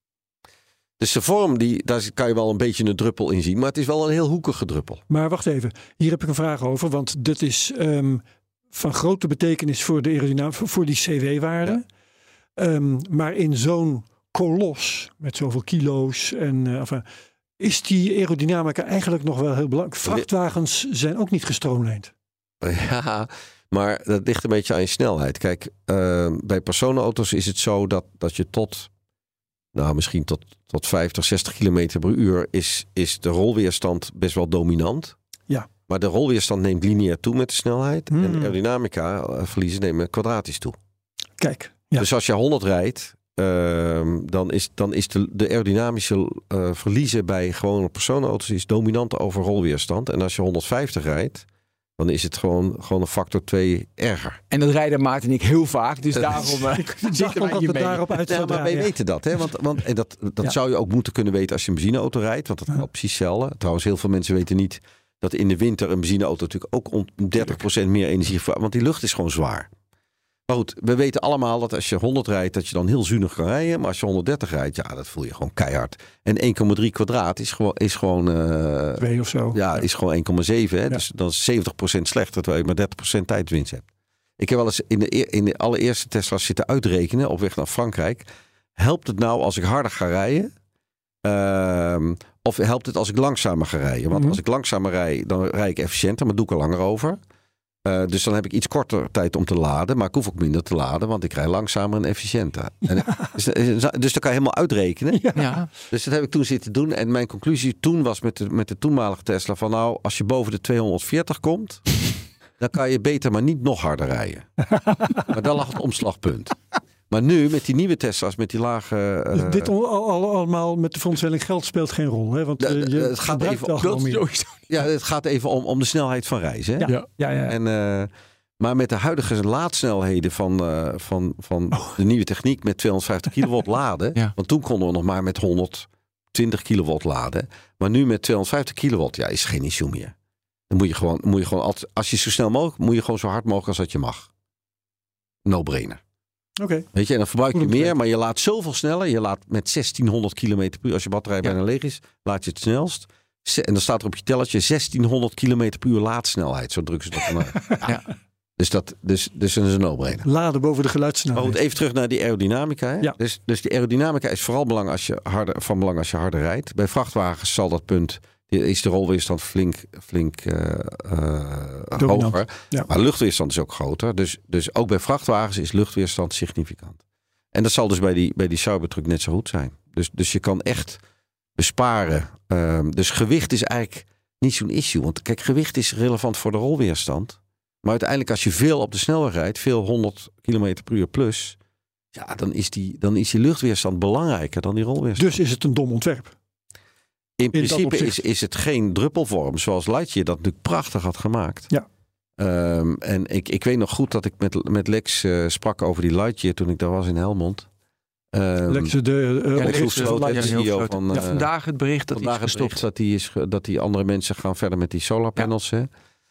Dus de vorm, die, daar kan je wel een beetje een druppel in zien. Maar het is wel een heel hoekige druppel. Maar wacht even, hier heb ik een vraag over. Want dit is um, van grote betekenis voor de aerodynamica, voor die C W-waarde. Ja. Um, maar in zo'n kolos met zoveel kilo's en uh, enfin, is die aerodynamica eigenlijk nog wel heel belangrijk. Vrachtwagens zijn ook niet gestroomlijnd. Ja, maar dat ligt een beetje aan je snelheid. Kijk, uh, bij personenauto's is het zo dat, dat je tot... Nou, misschien tot, tot vijftig, zestig kilometer per uur is, is de rolweerstand best wel dominant. Ja. Maar de rolweerstand neemt lineair toe met de snelheid. Hmm. En de aerodynamica uh, verliezen nemen kwadratisch toe. Kijk. Ja. Dus als je honderd rijdt, uh, dan is, dan is de, de aerodynamische uh, verliezen bij gewone personenauto's is dominant over rolweerstand. En als je honderdvijftig rijdt, dan is het gewoon, gewoon een factor twee erger. En dat rijden Maarten en ik heel vaak. Dus daarom uh, zitten wij hier mee. Daarop uit ja, maar wij ja. weten dat. Hè? Want, want en dat, dat ja. zou je ook moeten kunnen weten als je een benzineauto rijdt. Want dat kan ja. precies hetzelfde. Trouwens, heel veel mensen weten niet dat in de winter een benzineauto natuurlijk ook om dertig procent meer energie verwaart. Want die lucht is gewoon zwaar. Maar goed, we weten allemaal dat als je honderd rijdt, dat je dan heel zuinig kan rijden. Maar als je honderddertig rijdt, ja, dat voel je gewoon keihard. En één komma drie kwadraat is gewoon... Is gewoon uh, twee of zo. Ja, ja. is gewoon één komma zeven. Hè? Ja. Dus dan is zeventig procent slechter, terwijl je maar dertig procent tijdwinst hebt. Ik heb wel eens in de, in de allereerste Tesla's zitten uitrekenen op weg naar Frankrijk. Helpt het nou als ik harder ga rijden? Uh, of helpt het als ik langzamer ga rijden? Want mm-hmm. als ik langzamer rijd, dan rijd ik efficiënter, maar doe ik er langer over. Uh, dus dan heb ik iets korter tijd om te laden. Maar ik hoef ook minder te laden, want ik rij langzamer en efficiënter. En, dus, dus dat kan je helemaal uitrekenen. Ja. Dus dat heb ik toen zitten doen. En mijn conclusie toen was met de, met de toenmalige Tesla van nou, als je boven de tweehonderdveertig komt, dan kan je beter maar niet nog harder rijden. Maar dan lag het omslagpunt. Maar nu, met die nieuwe Tesla's, met die lage... Uh, Dit al, al, allemaal met de veronderstelling geld speelt geen rol. Hè? Want uh, je het gaat even wel gewoon meer. Ja, het gaat even om, om de snelheid van reizen. Hè? Ja, ja, ja. En, uh, maar met de huidige laadsnelheden van, uh, van, van oh. de nieuwe techniek met tweehonderdvijftig kilowatt laden. Ja. Want toen konden we nog maar met honderdtwintig kilowatt laden. Maar nu met tweehonderdvijftig kilowatt, ja, is geen issue meer. Dan moet je gewoon, moet je gewoon altijd, als je zo snel mogelijk, moet je gewoon zo hard mogelijk als dat je mag. No-brainer. Okay. Weet je, en dan verbruik je meer, maar je laat zoveel sneller. Je laat met zestienhonderd kilometer per uur, als je batterij ja. bijna leeg is, laat je het snelst. En dan staat er op je tellertje zestienhonderd kilometer per uur laadsnelheid. Zo drukken ze dat dan uit. Ja. Dus dat, dus, dus dat is een no-brainer. Laden boven de geluidssnelheid. Maar goed, even terug naar die aerodynamica. Hè? Ja. Dus, dus die aerodynamica is vooral belang als je harder, van belang als je harder rijdt. Bij vrachtwagens zal dat punt, is de rolweerstand flink, flink uh, uh, hoger. Ja. Maar luchtweerstand is ook groter. Dus, dus ook bij vrachtwagens is luchtweerstand significant. En dat zal dus bij die, bij die Cybertruck net zo goed zijn. Dus, dus je kan echt besparen. Um, dus gewicht is eigenlijk niet zo'n issue. Want kijk, gewicht is relevant voor de rolweerstand. Maar uiteindelijk als je veel op de snelweg rijdt, veel honderd kilometer per uur plus, ja, dan is die, dan is die luchtweerstand belangrijker dan die rolweerstand. Dus is het een dom ontwerp? In principe is, is het geen druppelvorm zoals Lightyear dat natuurlijk prachtig had gemaakt. Ja. Um, en ik, ik weet nog goed dat ik met, met Lex uh, sprak over die Lightyear toen ik daar was in Helmond. Um, Lex de uh, ja, Lex Hoefsloot, de C E O van... Uh, ja, vandaag het bericht dat vandaag hij is gestopt. Dat die, is, dat die andere mensen gaan verder met die solarpanels. Ja.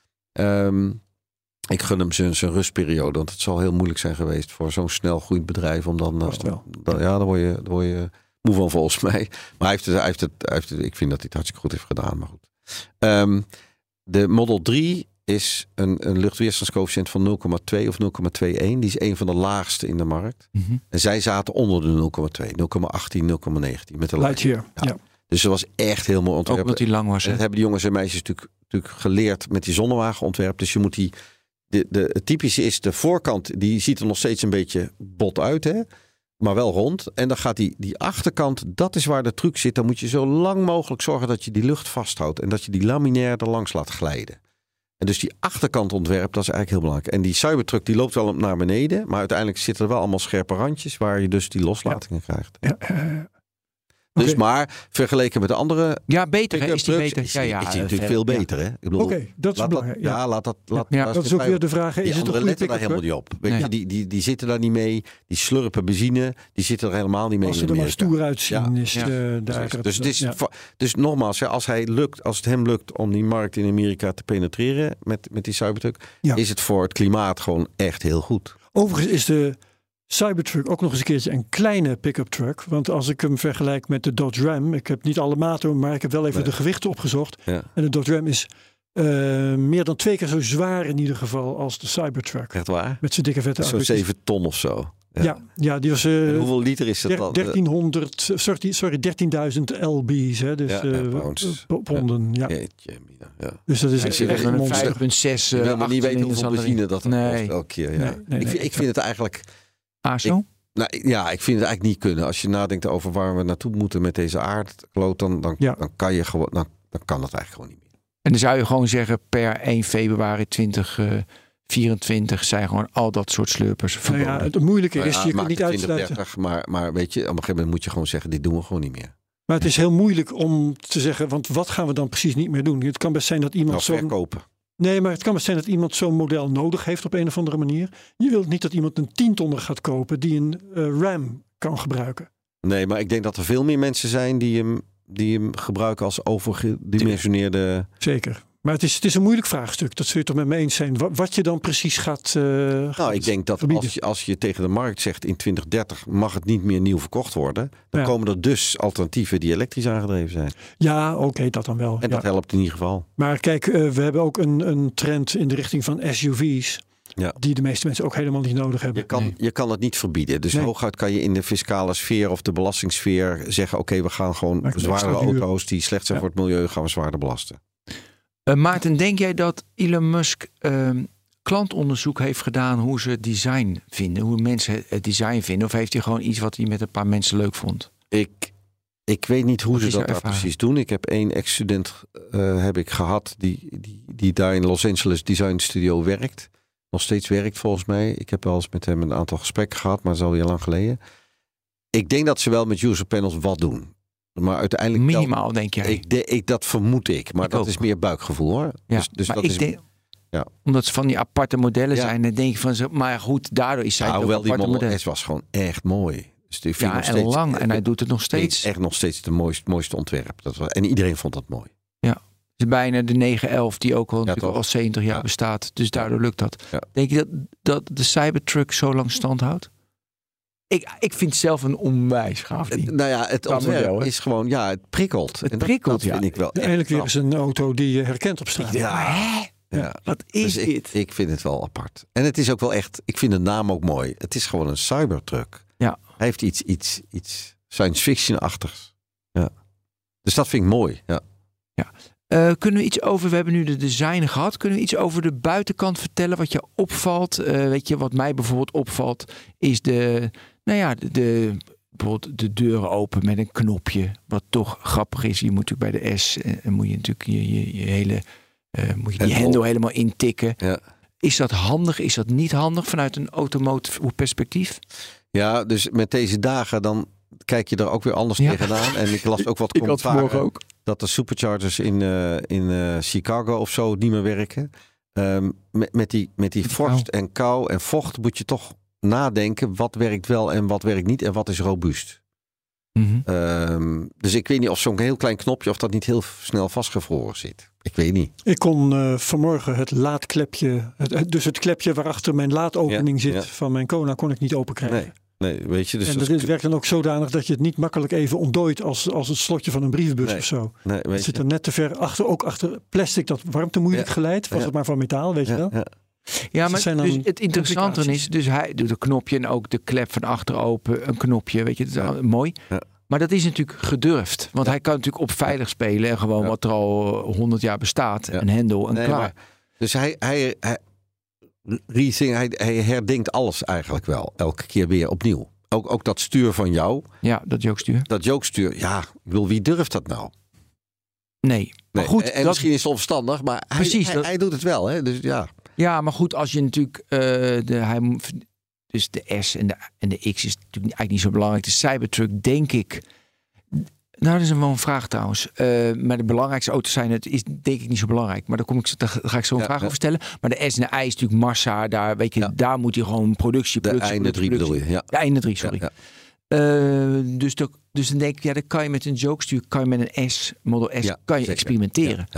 Um, ik gun hem zijn, zijn rustperiode, want het zal heel moeilijk zijn geweest voor zo'n snel groeiend bedrijf om dan... Uh, dan ja, dan word je... Dan word je moe van volgens mij. Maar hij heeft het, hij heeft het, hij heeft het, ik vind dat hij het hartstikke goed heeft gedaan. Maar goed. Um, de Model drie is een, een luchtweerstandscoëfficiënt van nul komma twee of nul komma eenentwintig. Die is een van de laagste in de markt. Mm-hmm. En zij zaten onder de nul komma twee. nul komma achttien, nul komma negentien. Met de Lightyear. Ja. Ja. Dus dat was echt heel mooi ontwerp. Ook omdat die lang was. En dat hebben die jongens en meisjes natuurlijk, natuurlijk geleerd met die zonnewagenontwerp. Dus je moet die... De, de, het typische is de voorkant, die ziet er nog steeds een beetje bot uit, hè? maar wel rond. En dan gaat die, die achterkant, dat is waar de truc zit. Dan moet je zo lang mogelijk zorgen dat je die lucht vasthoudt. En dat je die laminair er langs laat glijden. En dus die achterkantontwerp, dat is eigenlijk heel belangrijk. En die Cybertruck die loopt wel naar beneden. Maar uiteindelijk zitten er wel allemaal scherpe randjes waar je dus die loslatingen ja. krijgt. Ja, uh, dus okay. maar vergeleken met andere... Ja, beter hè? Is die trucks, beter? Is, ja, ja, is die natuurlijk veel beter. Hè? Oké, okay, dat is laat belangrijk. Dat, ja. ja, laat dat... Laat, ja, dat is ook weer de vraag. Is die het andere letten daar helemaal niet op. Weet nee. je, die, die, die zitten daar niet mee. Die slurpen benzine, die zitten er helemaal niet mee. Als ze er maar stoer uitzien, ja. is ja. de, daar... Dus, dus, het is, ja. dus nogmaals, ja, als, hij lukt, als het hem lukt om die markt in Amerika te penetreren met, met die Cybertruck, ja. is het voor het klimaat gewoon echt heel goed. Overigens is de Cybertruck ook nog eens een keertje een kleine pick-up truck. Want als ik hem vergelijk met de Dodge Ram, ik heb niet alle maten, maar ik heb wel even nee. de gewichten opgezocht. Ja. En de Dodge Ram is uh, meer dan twee keer zo zwaar in ieder geval als de Cybertruck. Echt waar? Met zijn dikke vette Zo'n zeven ton of zo. Ja, ja, ja die was... Uh, hoeveel liter is dat dan? dertienhonderd, sorry, sorry dertienduizend lb's. Hè, dus ja, uh, pounds. Ponden, ja. ja. ja. Dus dat is ja, echt een vijf komma zes. Je wil maar niet weten hoeveel benzine dat nee. kost elke keer. Ja. Nee, nee, ik, nee. ik vind het eigenlijk... Ah, zo? Ik, nou, ja, ik vind het eigenlijk niet kunnen. Als je nadenkt over waar we naartoe moeten met deze aardkloot, dan, dan, ja. dan kan je gewoon, dan, dan kan dat eigenlijk gewoon niet meer. En dan zou je gewoon zeggen, per één februari tweeduizend vierentwintig zijn gewoon al dat soort slurpers verboden. Nou ja, het moeilijke is, nou ja, je kunt niet uitsluiten. dertig, maar, maar weet je, op een gegeven moment moet je gewoon zeggen, dit doen we gewoon niet meer. Maar het is heel moeilijk om te zeggen, want wat gaan we dan precies niet meer doen? Het kan best zijn dat iemand nou, zo verkopen. Nee, maar het kan best zijn dat iemand zo'n model nodig heeft op een of andere manier. Je wilt niet dat iemand een tientonner gaat kopen die een uh, Ram kan gebruiken. Nee, maar ik denk dat er veel meer mensen zijn die hem, die hem gebruiken als overgedimensioneerde... Zeker. Maar het is, het is een moeilijk vraagstuk. Dat zul je toch met me eens zijn. Wat, wat je dan precies gaat uh, Nou, gaat ik denk dat als je, als je tegen de markt zegt in twintig dertig mag het niet meer nieuw verkocht worden. Dan ja. komen er dus alternatieven die elektrisch aangedreven zijn. Ja, oké, okay, dat dan wel. En ja. dat helpt in ieder geval. Maar kijk, uh, we hebben ook een, een trend in de richting van S U V's. Ja. Die de meeste mensen ook helemaal niet nodig hebben. Je kan, nee. je kan het niet verbieden. Dus nee. hooguit kan je in de fiscale sfeer of de belastingssfeer zeggen... oké, okay, we gaan gewoon zwaardere auto's die slecht zijn ja. voor het milieu... gaan we zwaarder belasten. Uh, Maarten, denk jij dat Elon Musk uh, klantonderzoek heeft gedaan... hoe ze design vinden, hoe mensen het design vinden? Of heeft hij gewoon iets wat hij met een paar mensen leuk vond? Ik, ik weet niet hoe ze dat daar precies doen. Ik heb één ex-student uh, heb ik gehad... Die, die, die daar in Los Angeles Design Studio werkt... nog steeds werkt volgens mij. Ik heb wel eens met hem een aantal gesprekken gehad, maar dat is alweer lang geleden. Ik denk dat ze wel met user panels wat doen. Maar uiteindelijk... Minimaal, dat, denk jij? Ik, de, ik, dat vermoed ik. Maar ik dat ook. is meer buikgevoel, hoor. Ja, dus, dus maar dat ik is, denk... Ja. Omdat ze van die aparte modellen ja. zijn. Dan denk je van ze, maar goed, daardoor is zij nou, ook wel aparte die Model model. S was gewoon echt mooi. Dus die ja, nog en steeds, lang. En hij doet het nog steeds. Echt nog steeds de mooiste, mooiste ontwerp. Dat was, en iedereen vond dat mooi. Ja. Het is bijna de negen elf die ook al, ja, natuurlijk al zeventig jaar ja. bestaat. Dus daardoor lukt dat. Ja. Denk je dat, dat de Cybertruck zo lang stand houdt? Ik, ik vind het zelf een onwijs gaaf ding. Nou ja, het ontwerp model, is gewoon, ja, het prikkelt. Het en dat, prikkelt, dat vind ja. ik wel Eindelijk weer eens een auto die je herkent op straat. Ja, hè? Ja. Wat is dus dit? Ik, ik vind het wel apart. En het is ook wel echt, ik vind de naam ook mooi. Het is gewoon een Cybertruck. Ja. Hij heeft iets, iets, iets science fiction-achtigs. Ja. Dus dat vind ik mooi. Ja. Ja. Uh, kunnen we iets over, we hebben nu de design gehad. Kunnen we iets over de buitenkant vertellen wat je opvalt? Uh, weet je, wat mij bijvoorbeeld opvalt, is de, nou ja, de, de, bijvoorbeeld de deuren open met een knopje. Wat toch grappig is. Je moet natuurlijk bij de S, uh, moet je natuurlijk je, je, je hele, uh, moet je die hendel helemaal intikken. Ja. Is dat handig? Is dat niet handig vanuit een automotive perspectief? Ja, dus met deze dagen dan kijk je er ook weer anders ja. tegenaan. En ik las ook wat commentaren ook. dat de superchargers in, uh, in uh, Chicago of zo niet meer werken. Um, met, met die, met die vorst en kou en vocht moet je toch nadenken. Wat werkt wel en wat werkt niet en wat is robuust. Mm-hmm. Um, dus ik weet niet of zo'n heel klein knopje of dat niet heel snel vastgevroren zit. Ik weet niet. Ik kon uh, vanmorgen het laadklepje, het, dus het klepje waarachter mijn laadopening ja, zit ja. van mijn Kona kon ik niet open krijgen. Nee. Nee, weet je, dus en dat, dat is, werkt dan ook zodanig dat je het niet makkelijk even ontdooit als, als het slotje van een brievenbus nee, of zo. Nee, weet het zit je. er net te ver achter, ook achter plastic dat warmte moeilijk ja. geleidt. Was ja. het maar van metaal, weet ja, je wel? Ja, ja maar dus het interessante is, dus hij doet een knopje en ook de klep van achter open, een knopje, weet je, dat is ja. mooi. Ja. Maar dat is natuurlijk gedurfd. Want ja. hij kan natuurlijk op veilig spelen en gewoon ja. wat er al honderd jaar bestaat. Ja. Een hendel en nee, klaar. Maar, dus hij, hij, hij, hij, hij herdenkt alles eigenlijk wel. Elke keer weer opnieuw. ook, ook dat stuur van jou. Ja, dat jokestuur. Dat jokestuur, ja, ik bedoel, wie durft dat nou? Nee, nee. maar goed. En dat... misschien is het onverstandig, maar hij, Precies, hij, dat... hij doet het wel. Hè? Dus ja. Ja, maar goed, als je natuurlijk uh, de, hij, dus de S en de, en de X is natuurlijk eigenlijk niet zo belangrijk. De Cybertruck, denk ik. Nou, dat is wel een vraag trouwens. Uh, maar de belangrijkste auto's zijn het is denk ik niet zo belangrijk. Maar daar kom ik, daar ga ik zo een ja, vraag ja. over stellen. Maar de S en de I is natuurlijk massa. Daar weet je, ja. daar moet je gewoon productie, productie, de einde drie bedoel je. Ja. De einde drie, sorry. Ja, ja. Uh, dus, de, dus dan denk ik, ja, dan kan je met een jokestuur, kan je met een S, Model S, ja, kan je zeker. experimenteren. Ja, ja.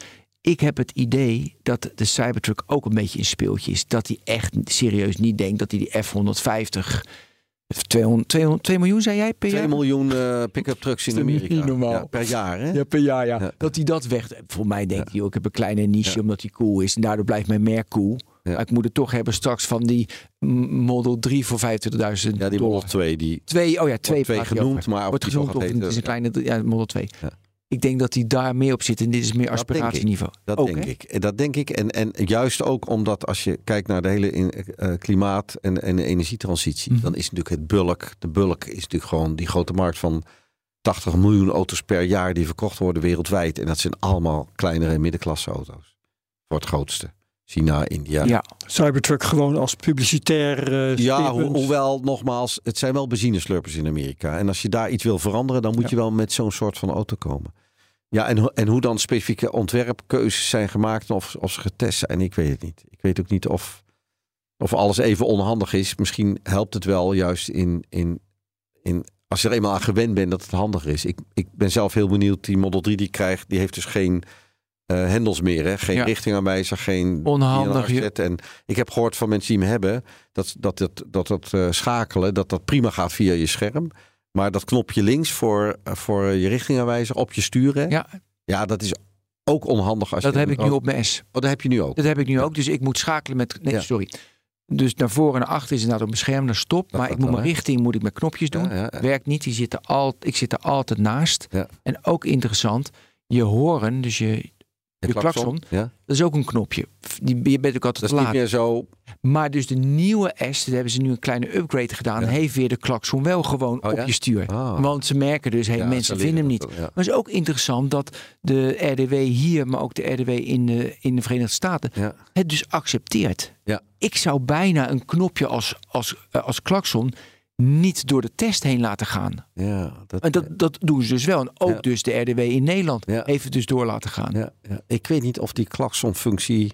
Ik heb het idee dat de Cybertruck ook een beetje een speeltje is. Dat hij echt serieus niet denkt dat hij die F honderdvijftig... tweehonderd, tweehonderd, twee miljoen zei jij per jaar? twee miljoen uh, pick-up trucks in Amerika. Niet normaal. Ja, per jaar, hè? Ja, per jaar, ja. ja. Dat hij dat weg... Voor mij denkt hij, ja. ik heb een kleine niche ja. omdat hij cool is. En daardoor blijft mijn merk cool. Ja. Maar ik moet het toch hebben straks van die Model drie voor vijfentwintigduizend Ja, die dollar. Model twee. Die twee, oh ja, twee. twee genoemd, maar... Wordt genoemd of het is een kleine... Ja, Model twee. Ja. Ik denk dat hij daar meer op zit. En dit is meer aspiratieniveau. Dat ook, denk hè? ik. Dat denk ik. En, en juist ook omdat als je kijkt naar de hele in, uh, klimaat- en, en de energietransitie. Mm. Dan is natuurlijk het bulk. De bulk is natuurlijk gewoon die grote markt van tachtig miljoen auto's per jaar die verkocht worden wereldwijd. En dat zijn allemaal kleinere en middenklasse auto's. Voor het grootste. China, India. Ja. Cybertruck gewoon als publicitair uh, Ja, ho- hoewel, nogmaals, het zijn wel benzineslurpers in Amerika. En als je daar iets wil veranderen, dan moet ja. je wel met zo'n soort van auto komen. Ja, en, en hoe dan specifieke ontwerpkeuzes zijn gemaakt of, of ze getest zijn, ik weet het niet. Ik weet ook niet of, of alles even onhandig is. Misschien helpt het wel juist in, in, in als je er eenmaal aan gewend bent dat het handiger is. Ik, ik ben zelf heel benieuwd, die Model drie die ik krijg, die heeft dus geen... Uh, hendels meer, hè? Geen ja. richtingaanwijzer, geen onhandig. En ik heb gehoord van mensen die hem hebben dat dat, dat, dat, dat uh, schakelen, dat dat prima gaat via je scherm. Maar dat knopje links voor, uh, voor je richtingaanwijzer op je sturen, ja, ja dat is ook onhandig. Als dat je heb ik nu op mijn S. Oh, dat heb je nu ook. Dat heb ik nu ja. ook. Dus ik moet schakelen met. Nee, ja. sorry. Dus naar voren en naar achter is inderdaad op mijn scherm, naar stop. Dat maar ik moet mijn richting moet ik met knopjes doen. Ja, ja, ja. Werkt niet. Die zitten al, ik zit er altijd naast. Ja. En ook interessant, je horen, dus je. De, de klakson, klakson ja. dat is ook een knopje. Die, je bent ook altijd dat te laat. Niet meer zo... Maar dus de nieuwe S, daar hebben ze nu een kleine upgrade gedaan. Ja. Heeft weer de klakson wel gewoon oh, op ja? je stuur. Oh. Want ze merken dus, hey, ja, mensen vinden hem niet. Ja. Maar het is ook interessant dat de R D W hier, maar ook de R D W in de, in de Verenigde Staten, ja. het dus accepteert. Ja. Ik zou bijna een knopje als, als, uh, als klakson niet door de test heen laten gaan. Ja, dat, en dat, dat doen ze dus wel. En ook ja. dus de R D W in Nederland ja. heeft het dus door laten gaan. Ja, ja. Ik weet niet of die klaksonfunctie...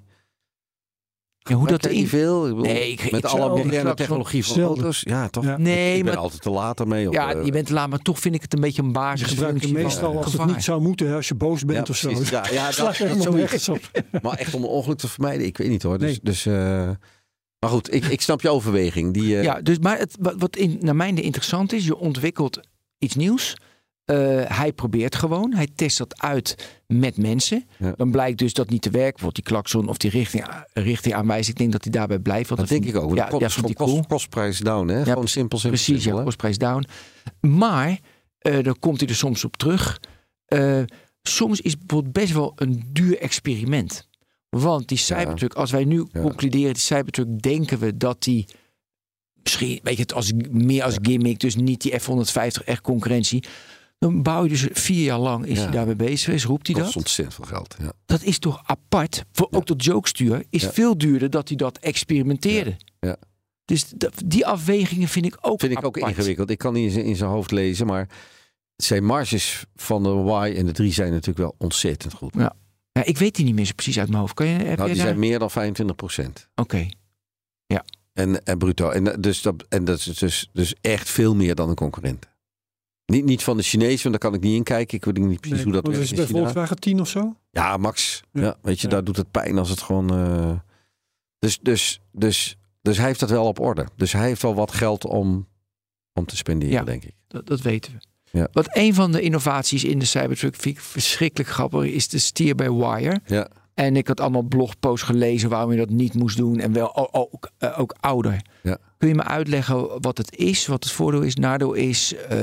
Ja, hoe dat in veel? Ik bedoel, nee, ik, met ik alle moderne klakson... technologie van auto's. Ja, toch? Ja. Nee, ik ben maar... altijd te laat ermee. Of, ja, je bent te laat, maar toch vind ik het een beetje een basisfunctie. Je meestal als gevaar. het niet zou moeten, als je boos bent ja, of zo. Ja, ja, dat is helemaal nergens op. Maar echt om een ongeluk te vermijden, ik weet niet hoor. Dus, nee. dus uh... maar goed, ik, ik snap je overweging. Die, uh... Ja, dus maar het, wat, wat in, naar mij interessant is, je ontwikkelt iets nieuws. Uh, hij probeert gewoon. Hij test dat uit met mensen. Ja. Dan blijkt dus dat niet te werken. Bijvoorbeeld die klakson of die richting, richting aanwijzen. Ik denk dat hij daarbij blijft. Want dat, dat denk ik ook. Ja, kost, ja, kost, cool. Kostprijs down. Hè? Ja, gewoon simpel, simpel. Precies, simpel, ja, kostprijs down. Maar, uh, daar komt hij er soms op terug. Uh, soms is het bijvoorbeeld best wel een duur experiment. Want die Cybertruck, ja. als wij nu ja. concluderen, die Cybertruck, denken we dat die misschien, weet je het, als, meer als gimmick, dus niet die F honderdvijftig echt concurrentie. Dan bouw je dus vier jaar lang, is ja. hij daarmee bezig geweest, roept hij dat? Dat is ontzettend veel geld, ja. Dat is toch apart? Voor ja. ook dat jokestuur is ja. veel duurder dat hij dat experimenteerde. Ja. Ja. Dus d- die afwegingen vind ik ook Vind ik apart. ook ingewikkeld. Ik kan niet in zijn hoofd lezen, maar zijn marges van de Y en de drie zijn natuurlijk wel ontzettend goed. Ja. Ja, ik weet die niet meer zo precies uit mijn hoofd. Kan je, heb nou, die daar... zijn meer dan vijfentwintig procent. Oké. Okay. Ja. En, en bruto. En, dus dat, en dat is dus, dus echt veel meer dan een concurrent. Niet, niet van de Chinezen, want daar kan ik niet in kijken. Ik weet niet precies nee, hoe dat werkt. Is het bij Volkswagen tien of zo? Ja, max. Ja. Ja, weet je, ja. daar doet het pijn als het gewoon... Uh... Dus, dus, dus, dus hij heeft dat wel op orde. Dus hij heeft wel wat geld om, om te spenderen, ja, denk ik. Dat, dat weten we. Ja. Wat een van de innovaties in de Cybertruck vind ik verschrikkelijk grappig is de steer-by-wire. Ja. En ik had allemaal blogposts gelezen waarom je dat niet moest doen. En wel ook, ook, ook ouder. Ja. Kun je me uitleggen wat het is? Wat het voordeel is? Nadeel is uh,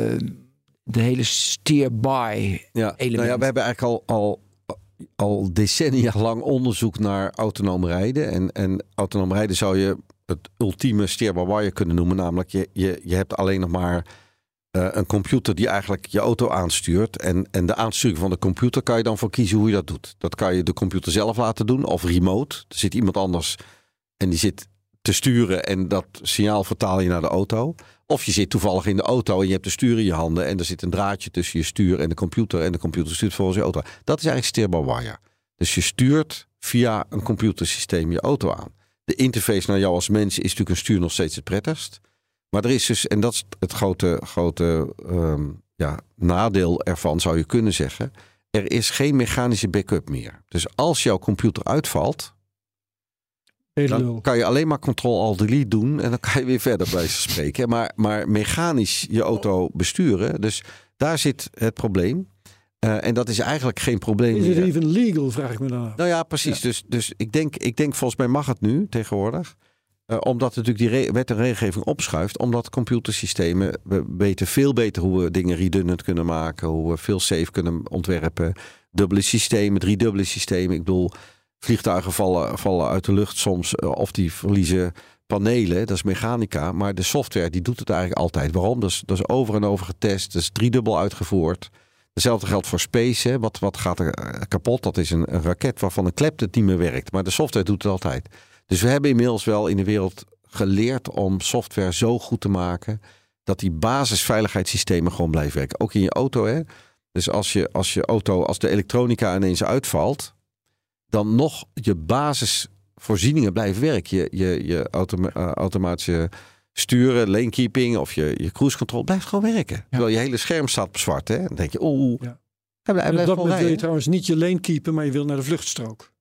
de hele steer-by ja. element. Nou ja, we hebben eigenlijk al, al, al decennia lang onderzoek naar autonoom rijden. En, en autonoom rijden zou je het ultieme steer-by-wire kunnen noemen. Namelijk, je, je, je hebt alleen nog maar uh, een computer die eigenlijk je auto aanstuurt. En, en de aansturing van de computer kan je dan voor kiezen hoe je dat doet. Dat kan je de computer zelf laten doen of remote. Er zit iemand anders en die zit te sturen en dat signaal vertaal je naar de auto. Of je zit toevallig in de auto en je hebt de stuur in je handen en er zit een draadje tussen je stuur en de computer en de computer stuurt volgens je auto. Dat is eigenlijk steer-by-wire. Dus je stuurt via een computersysteem je auto aan. De interface naar jou als mens is natuurlijk een stuur nog steeds het prettigst. Maar er is dus, en dat is het grote, grote um, ja, nadeel ervan zou je kunnen zeggen. Er is geen mechanische backup meer. Dus als jouw computer uitvalt, dan kan je alleen maar Ctrl-Alt-Delete doen en dan kan je weer verder bij ze spreken. Maar, maar mechanisch je auto besturen, dus daar zit het probleem. Uh, en dat is eigenlijk geen probleem. Is het meer. even legal, vraag ik me dan af. Nou ja, precies. Ja. Dus, dus ik, denk, ik denk volgens mij mag het nu tegenwoordig. Uh, omdat natuurlijk die re- wet en regelgeving opschuift. Omdat computersystemen, we weten veel beter hoe we dingen redundant kunnen maken. Hoe we veel safe kunnen ontwerpen. Dubbele systemen, driedubbele systemen. Ik bedoel, vliegtuigen vallen, vallen uit de lucht soms. Uh, of die verliezen panelen, dat is mechanica. Maar de software die doet het eigenlijk altijd. Waarom? Dat is, dat is over en over getest. Dat is driedubbel uitgevoerd. Hetzelfde geldt voor space. Hè. Wat, wat gaat er kapot? Dat is een, een raket waarvan een klep het niet meer werkt. Maar de software doet het altijd. Dus we hebben inmiddels wel in de wereld geleerd om software zo goed te maken dat die basisveiligheidssystemen gewoon blijven werken. Ook in je auto. Hè. Dus als je, als je auto, als de elektronica ineens uitvalt, dan nog je basisvoorzieningen blijven werken. Je, je, je automa- uh, automatische sturen, lane keeping of je, je cruise control blijft gewoon werken. Ja. Terwijl je hele scherm staat op zwart. Hè? Dan denk je, oeh. Ja. Hij blijft, hij op dat moment wil je trouwens niet je lane keepen, maar je wil naar de vluchtstrook.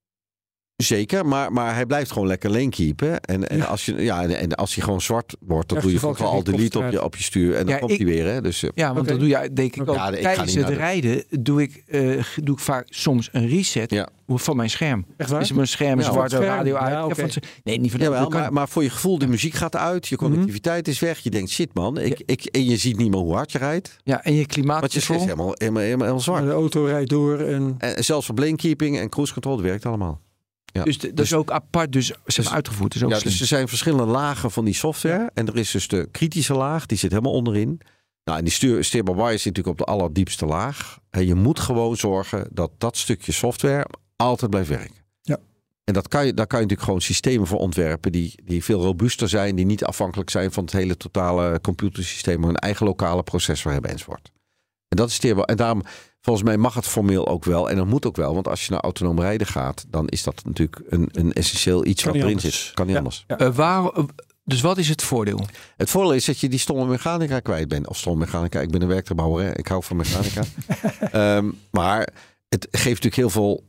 Zeker, maar, maar hij blijft gewoon lekker lane keepen. En, en, ja. Als, je, ja, en, en als hij gewoon zwart wordt, dan doe je vooral al delete op je, op je stuur. En dan ja, komt hij weer. Hè? Dus, ja, want okay. dat doe je denk ik okay. ook. Ja, tijdens het rijden doe ik, uh, doe ik vaak soms een reset ja. van mijn scherm. Echt waar? Dus mijn scherm, ja, zwarte radio uit. Ja, okay. ja, nee, niet van ja, wel, maar, maar voor je gevoel, de muziek gaat uit. Je connectiviteit mm-hmm. is weg. Je denkt, shit man. Ik, ja. ik, en je ziet niet meer hoe hard je rijdt. Ja, en je klimaat Want je is helemaal, helemaal, helemaal, helemaal zwart. De auto rijdt door. En... en zelfs voor lane keeping en cruise control, dat werkt allemaal. Ja. Dus de, dat dus, is ook apart dus, dus uitgevoerd. Dus, ook ja, dus er zijn verschillende lagen van die software. En er is dus de kritische laag, die zit helemaal onderin. Nou, en die stuur, steer-by-wire zit natuurlijk op de allerdiepste laag. En je moet gewoon zorgen dat dat stukje software altijd blijft werken. Ja. En dat kan je, daar kan je natuurlijk gewoon systemen voor ontwerpen die, die veel robuuster zijn, die niet afhankelijk zijn van het hele totale computersysteem, maar een eigen lokale processor hebben enzovoort. En dat is steer-by-wire. En daarom, volgens mij mag het formeel ook wel. En dat moet ook wel. Want als je naar autonoom rijden gaat, dan is dat natuurlijk een, een essentieel iets kan wat erin anders. zit. Kan niet ja. anders. Ja. Uh, waar, uh, dus wat is het voordeel? Het voordeel is dat je die stomme mechanica kwijt bent. Of stomme mechanica. Ik ben een werktuigbouwer. Hè? Ik hou van mechanica. um, maar het geeft natuurlijk heel veel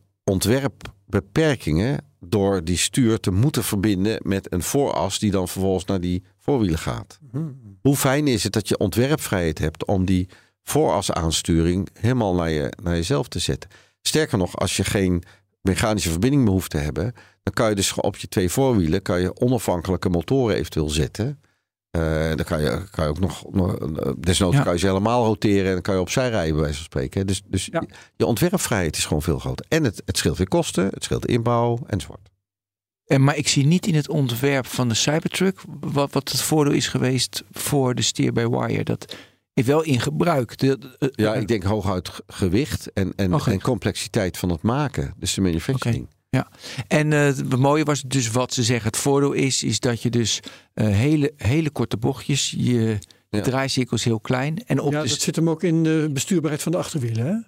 ontwerpbeperkingen door die stuur te moeten verbinden met een vooras die dan vervolgens naar die voorwielen gaat. Hmm. Hoe fijn is het dat je ontwerpvrijheid hebt om die voorasaansturing helemaal naar, je, naar jezelf te zetten. Sterker nog, als je geen mechanische verbinding meer hoeft te hebben, dan kan je dus op je twee voorwielen kan je onafhankelijke motoren eventueel zetten. Uh, dan kan je, kan je ook nog, desnoods ja. kan je ze helemaal roteren en dan kan je opzij rijden bij wijze van spreken. Dus, dus ja. je ontwerpvrijheid is gewoon veel groter. En het, het scheelt weer kosten, het scheelt inbouw enzovoort. En, maar ik zie niet in het ontwerp van de Cybertruck wat, wat het voordeel is geweest voor de steer-by-wire. Dat wel in gebruik. De, de, ja, ik denk hooguit gewicht en, en, okay. en complexiteit van het maken. Dus de manufacturing. Okay. Ja. En uh, het mooie was dus wat ze zeggen. Het voordeel is, is dat je dus uh, hele, hele korte bochtjes, je ja. draaicirkel is heel klein. En op ja, de dat zit hem ook in de bestuurbaarheid van de achterwielen, hè?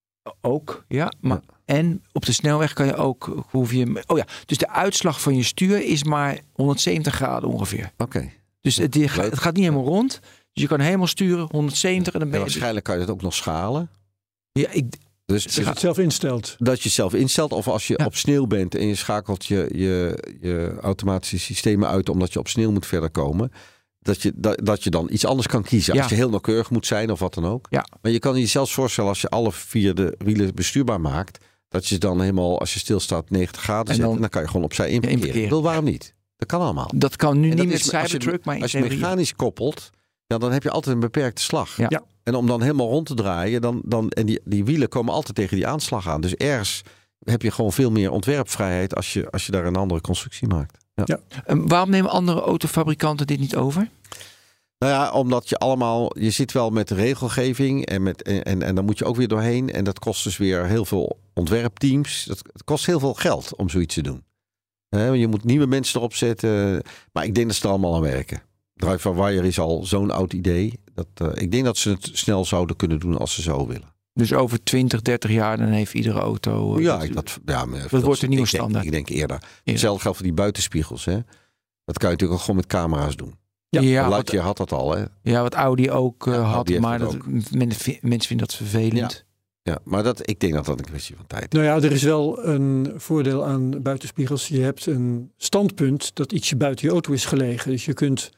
Ook, ja. Maar, ja. En op de snelweg kan je ook, hoef je, oh ja, dus de uitslag van je stuur is maar honderdzeventig graden ongeveer. Oké. Okay. Dus het, het, het gaat niet helemaal rond. Dus je kan helemaal sturen, honderdzeventig en dan ben je... En waarschijnlijk kan je het ook nog schalen. Ja, ik... Dus dat je het zelf instelt. Dat je het zelf instelt. Of als je ja. op sneeuw bent en je schakelt je, je, je automatische systemen uit omdat je op sneeuw moet verder komen. Dat je, dat, dat je dan iets anders kan kiezen. Ja. Als je heel nauwkeurig moet zijn of wat dan ook. Ja. Maar je kan je zelfs voorstellen als je alle vier de wielen bestuurbaar maakt. Dat je dan helemaal, als je stilstaat, negentig graden zet. En dan, en dan kan je gewoon opzij inparkeren. Ik wil, waarom niet? Dat kan allemaal. Dat kan nu en niet met Cybertruck. Maar als je mechanisch koppelt, ja, dan heb je altijd een beperkte slag. Ja. Ja. En om dan helemaal rond te draaien, dan, dan, en die, die wielen komen altijd tegen die aanslag aan. Dus ergens heb je gewoon veel meer ontwerpvrijheid als je, als je daar een andere constructie maakt. Ja. Ja. Um, waarom nemen andere autofabrikanten dit niet over? Nou ja, omdat je allemaal, je zit wel met de regelgeving en, met, en, en, en dan moet je ook weer doorheen. En dat kost dus weer heel veel ontwerpteams. Dat, het kost heel veel geld om zoiets te doen. He, je moet nieuwe mensen erop zetten. Maar ik denk dat ze er allemaal aan werken. Drive-by-wire is al zo'n oud idee. Dat, uh, ik denk dat ze het snel zouden kunnen doen als ze zo willen. Dus over twintig, dertig jaar dan heeft iedere auto... Ja, dat, ik, dat, ja dat, dat wordt een nieuwe ik denk, standaard. Ik denk eerder. Hetzelfde geldt voor die buitenspiegels. Hè. Dat kan je natuurlijk ook gewoon met camera's doen. Ja, ja Lightyear had dat al. Hè. Ja, wat Audi ook uh, ja, had. Audi maar dat, ook. mensen vinden dat vervelend. Ja, ja, maar dat, ik denk dat dat een kwestie van tijd is. Nou ja, er is wel een voordeel aan buitenspiegels. Je hebt een standpunt dat ietsje buiten je auto is gelegen. Dus je kunt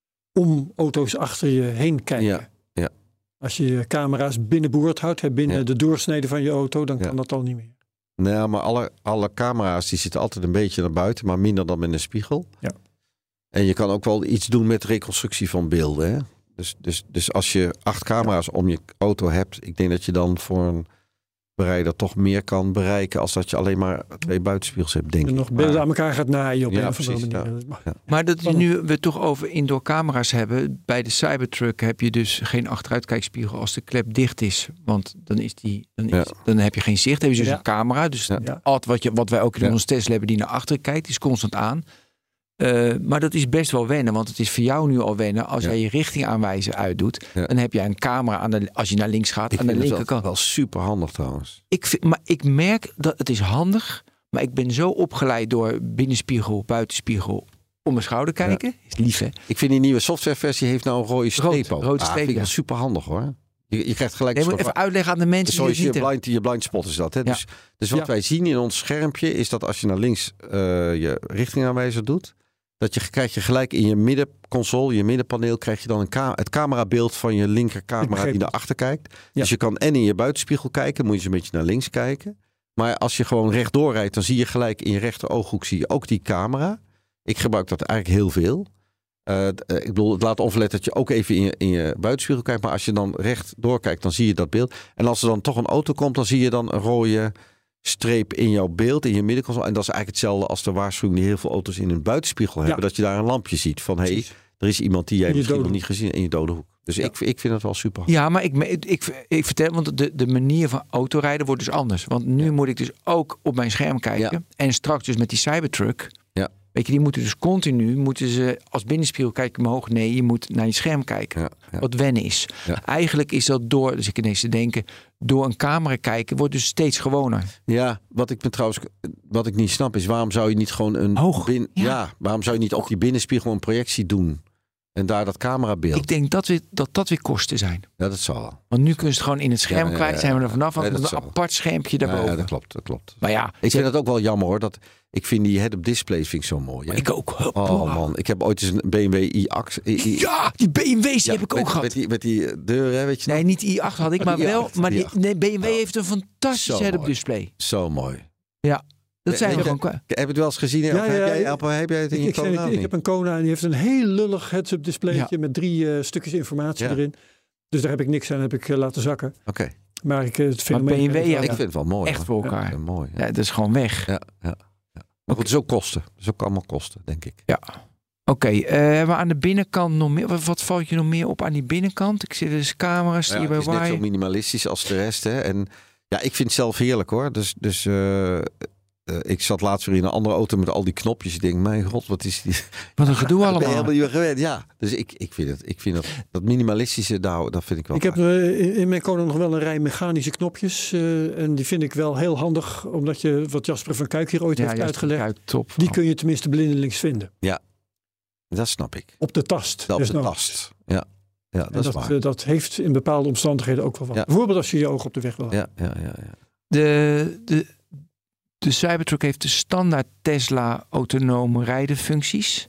om auto's achter je heen kijken. Ja, ja. Als je je camera's binnenboord houdt, hè, binnen Ja. de doorsnede van je auto, dan Ja. kan dat al niet meer. Nou, maar alle, alle camera's die zitten altijd een beetje naar buiten, maar minder dan met een spiegel. Ja. En je kan ook wel iets doen met reconstructie van beelden. Hè? Dus, dus, dus als je acht camera's om je auto hebt, ik denk dat je dan voor een bereider toch meer kan bereiken als dat je alleen maar twee buitenspiegels hebt, denk En ik. nog beelden aan elkaar gaat naaien op Ja, een of andere precies, manier. Ja. Maar dat we nu we het toch over indoor camera's hebben. Bij de Cybertruck heb je dus geen achteruitkijkspiegel als de klep dicht is. Want dan, is die, dan, is, Ja. dan heb je geen zicht. Dan heb je dus Ja. een camera. Dus Ja. altijd wat, je, wat wij ook in Ja. onze Tesla hebben die naar achteren kijkt. Die is constant aan. Uh, maar dat is best wel wennen. Want het is voor jou nu al wennen. Als Ja. jij je richtingaanwijzer uitdoet. Ja. Dan heb jij een camera aan de, als je naar links gaat. Ik aan de vind het wel, linkerkant. wel super handig trouwens. Ik vind, maar ik merk dat het is handig. Maar ik ben zo opgeleid door binnenspiegel, buitenspiegel. Om mijn schouder kijken. Is lief, hè? Ik vind die nieuwe softwareversie heeft nou een rode streep op. rode Ah, streep, vind ik ja. wel super handig hoor. Je, je krijgt gelijk Nee, een moet soort even uitleggen aan de mensen Zoals die je het niet blind, je blind spot is dat. Hè? Ja. Dus, dus wat Ja. wij zien in ons schermpje is dat als je naar links uh, je richtingaanwijzer doet, dat je krijg je gelijk in je middenconsole, je middenpaneel, krijg je dan een ka- het camerabeeld van je linkercamera die naar achter kijkt. Ja. Dus je kan en in je buitenspiegel kijken, moet je eens een beetje naar links kijken. Maar als je gewoon rechtdoor rijdt, dan zie je gelijk in je rechter ooghoek zie je ook die camera. Ik gebruik dat eigenlijk heel veel. Uh, ik bedoel, het laat onverlet dat je ook even in je, in je buitenspiegel kijkt. Maar als je dan recht doorkijkt, dan zie je dat beeld. En als er dan toch een auto komt, dan zie je dan een rode streep in jouw beeld, in je middenconsole. En dat is eigenlijk hetzelfde als de waarschuwing die heel veel auto's in hun buitenspiegel hebben. Ja. Dat je daar een lampje ziet van, hé, hey, er is iemand die jij In je misschien nog dode niet gezien in je dode hoek. Dus Ja. ik, ik vind het wel super. Ja, maar ik, ik, ik, ik vertel, want de, de manier van autorijden wordt dus anders. Want nu moet ik dus ook op mijn scherm kijken. En straks dus met die Cybertruck. Ja. Weet je, die moeten dus continu, moeten ze als binnenspiegel kijken omhoog. Nee, je moet naar je scherm kijken. Ja, ja. Wat wennen is. Ja. Eigenlijk is dat door, dus ik ineens te denken, door een camera kijken wordt dus steeds gewoner. Ja, wat ik me trouwens, wat ik niet snap is, waarom zou je niet gewoon een Hoog, bin- ja. ja, waarom zou je niet op die binnenspiegel een projectie doen en daar dat camerabeeld? Ik denk dat, we, dat dat weer kosten zijn. Ja, dat zal wel. Want nu kun je het gewoon in het scherm Ja, ja, kwijt. ja, Zijn we ja. er vanaf. Want Nee, dat een zal. apart schermpje daarboven. Ja, dat klopt, dat klopt. Maar ja, Ik vind het ook wel jammer hoor. Dat, ik vind die head-up displays vind ik zo mooi. Hè? ik ook. Oh man, ik heb ooit eens een B M W i acht. I- I- Ja, die B M W's die Ja, heb ik ook met, gehad. Met die, met die deuren, hè, weet je nog? Nee, niet i acht had ik, maar I acht, wel. Maar I die, acht. nee, B M W Oh. heeft een fantastisch Zo head-up mooi. display. Zo mooi. Dat Nee, zijn we nee, gewoon kwijt. Heb je het wel eens gezien? Ja, Of ja, heb, ja, jij, ik- Appel, heb jij het in Ik, je ik, zei Kona het, of ik niet? heb een Kona en die heeft een heel lullig heads-up displaytje Ja. met drie uh, stukjes informatie Ja. erin. Dus daar heb ik niks aan, heb ik uh, laten zakken. Oké, Maar ik uh, het fenomeen... B M W, ja, ik vind het wel mooi. Echt hoor. voor elkaar. Ja, mooi. Ja. Ja, dat is gewoon weg. Ja, ja, ja. Maar goed, het is ook kosten. Het is ook allemaal kosten, denk ik. Ja. Oké, okay, uh, hebben we aan de binnenkant nog meer? Wat, wat valt je nog meer op aan die binnenkant? Ik zie dus camera's, Ja, die het is net zo bij minimalistisch als de rest. Hè. En ja, ik vind het zelf heerlijk hoor. Dus, dus uh, uh, ik zat laatst weer in een andere auto met al die knopjes. Ik denk, mijn god, wat is die... Wat een gedoe Ik ben allemaal. helemaal niet meer gewend. Ja, dus ik, ik vind het. Ik vind dat, dat minimalistische, nou, dat vind ik wel. Ik heb uh, in, in mijn Kona nog wel een rij mechanische knopjes. Uh, en die vind ik wel heel handig. Omdat je, wat Jasper van Kuik hier ooit Ja, heeft juist, uitgelegd. Kuik, top. Die kun je tenminste blindelings vinden. Ja, dat snap ik. Op de tast. Op de desnoods. tast. Ja, ja dat En is dat, waar. uh, dat heeft in bepaalde omstandigheden ook wel wat. Ja. Bijvoorbeeld als je je oog op de weg wil houden. Ja, ja, ja, ja. De, de, de Cybertruck heeft de standaard Tesla autonome rijden functies.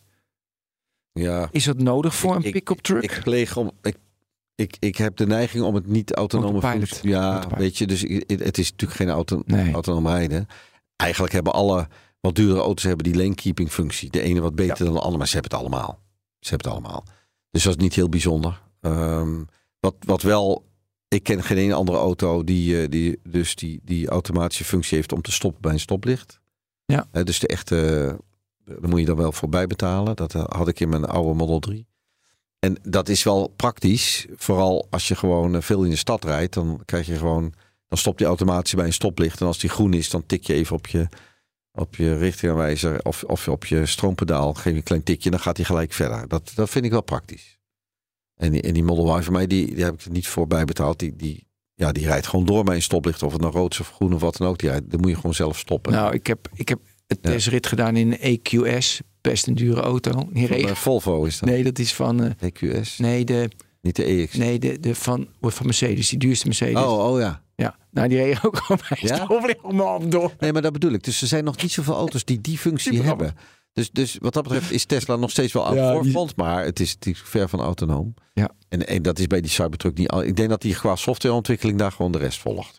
Ja. Is dat nodig voor Ik- een pick-up truck? Ik pleeg om. Ik, ik, ik heb de neiging om het niet autonome Autopilot. functie- Ja, Autopilot. weet je, dus ik- het, het is natuurlijk geen auto, Nee. autonoom rijden. Eigenlijk hebben alle wat duurdere auto's hebben die lane keeping functie. De ene wat beter Ja. dan de andere, maar ze hebben het allemaal. Ze hebben het allemaal. Dus dat is niet heel bijzonder. Um, wat, wat wel, ik ken geen ene andere auto die, uh, die dus die, die automatische functie heeft om te stoppen bij een stoplicht. Ja. Uh, dus de echte Daar moet je dan wel voor bijbetalen. Dat had ik in mijn oude Model drie. En dat is wel praktisch. Vooral als je gewoon veel in de stad rijdt. Dan krijg je gewoon... Dan stopt die automatisch bij een stoplicht. En als die groen is, dan tik je even op je, op je richtingaanwijzer. Of, of op je stroompedaal. Geef je een klein tikje. Dan gaat hij gelijk verder. Dat, dat vind ik wel praktisch. En die, en die Model Y van mij, die, die heb ik er niet voor bijbetaald. Die, die, ja, die rijdt gewoon door bij een stoplicht. Of het nou rood is of groen of wat dan ook. Die rijdt, dan moet je gewoon zelf stoppen. Nou, ik heb, ik heb het ja. testrit gedaan in een E Q S. Best een dure auto. Die van, uh, Volvo is dat? Nee, dat is van... Uh, E Q S? Nee, de... Niet de E X? Nee, de, de van, van Mercedes. Die duurste Mercedes. Oh, oh ja. Ja, nou die reden ook gewoon bij ja? stoplicht om me door. Nee, maar dat bedoel ik. Dus er zijn nog niet zoveel auto's die die functie Super hebben. Dus, dus wat dat betreft is Tesla nog steeds wel aan ja, het voorfront. Die... Maar het is, het is ver van autonoom. Ja. En, en dat is bij die Cybertruck niet... Ik denk dat die qua softwareontwikkeling daar gewoon de rest volgt.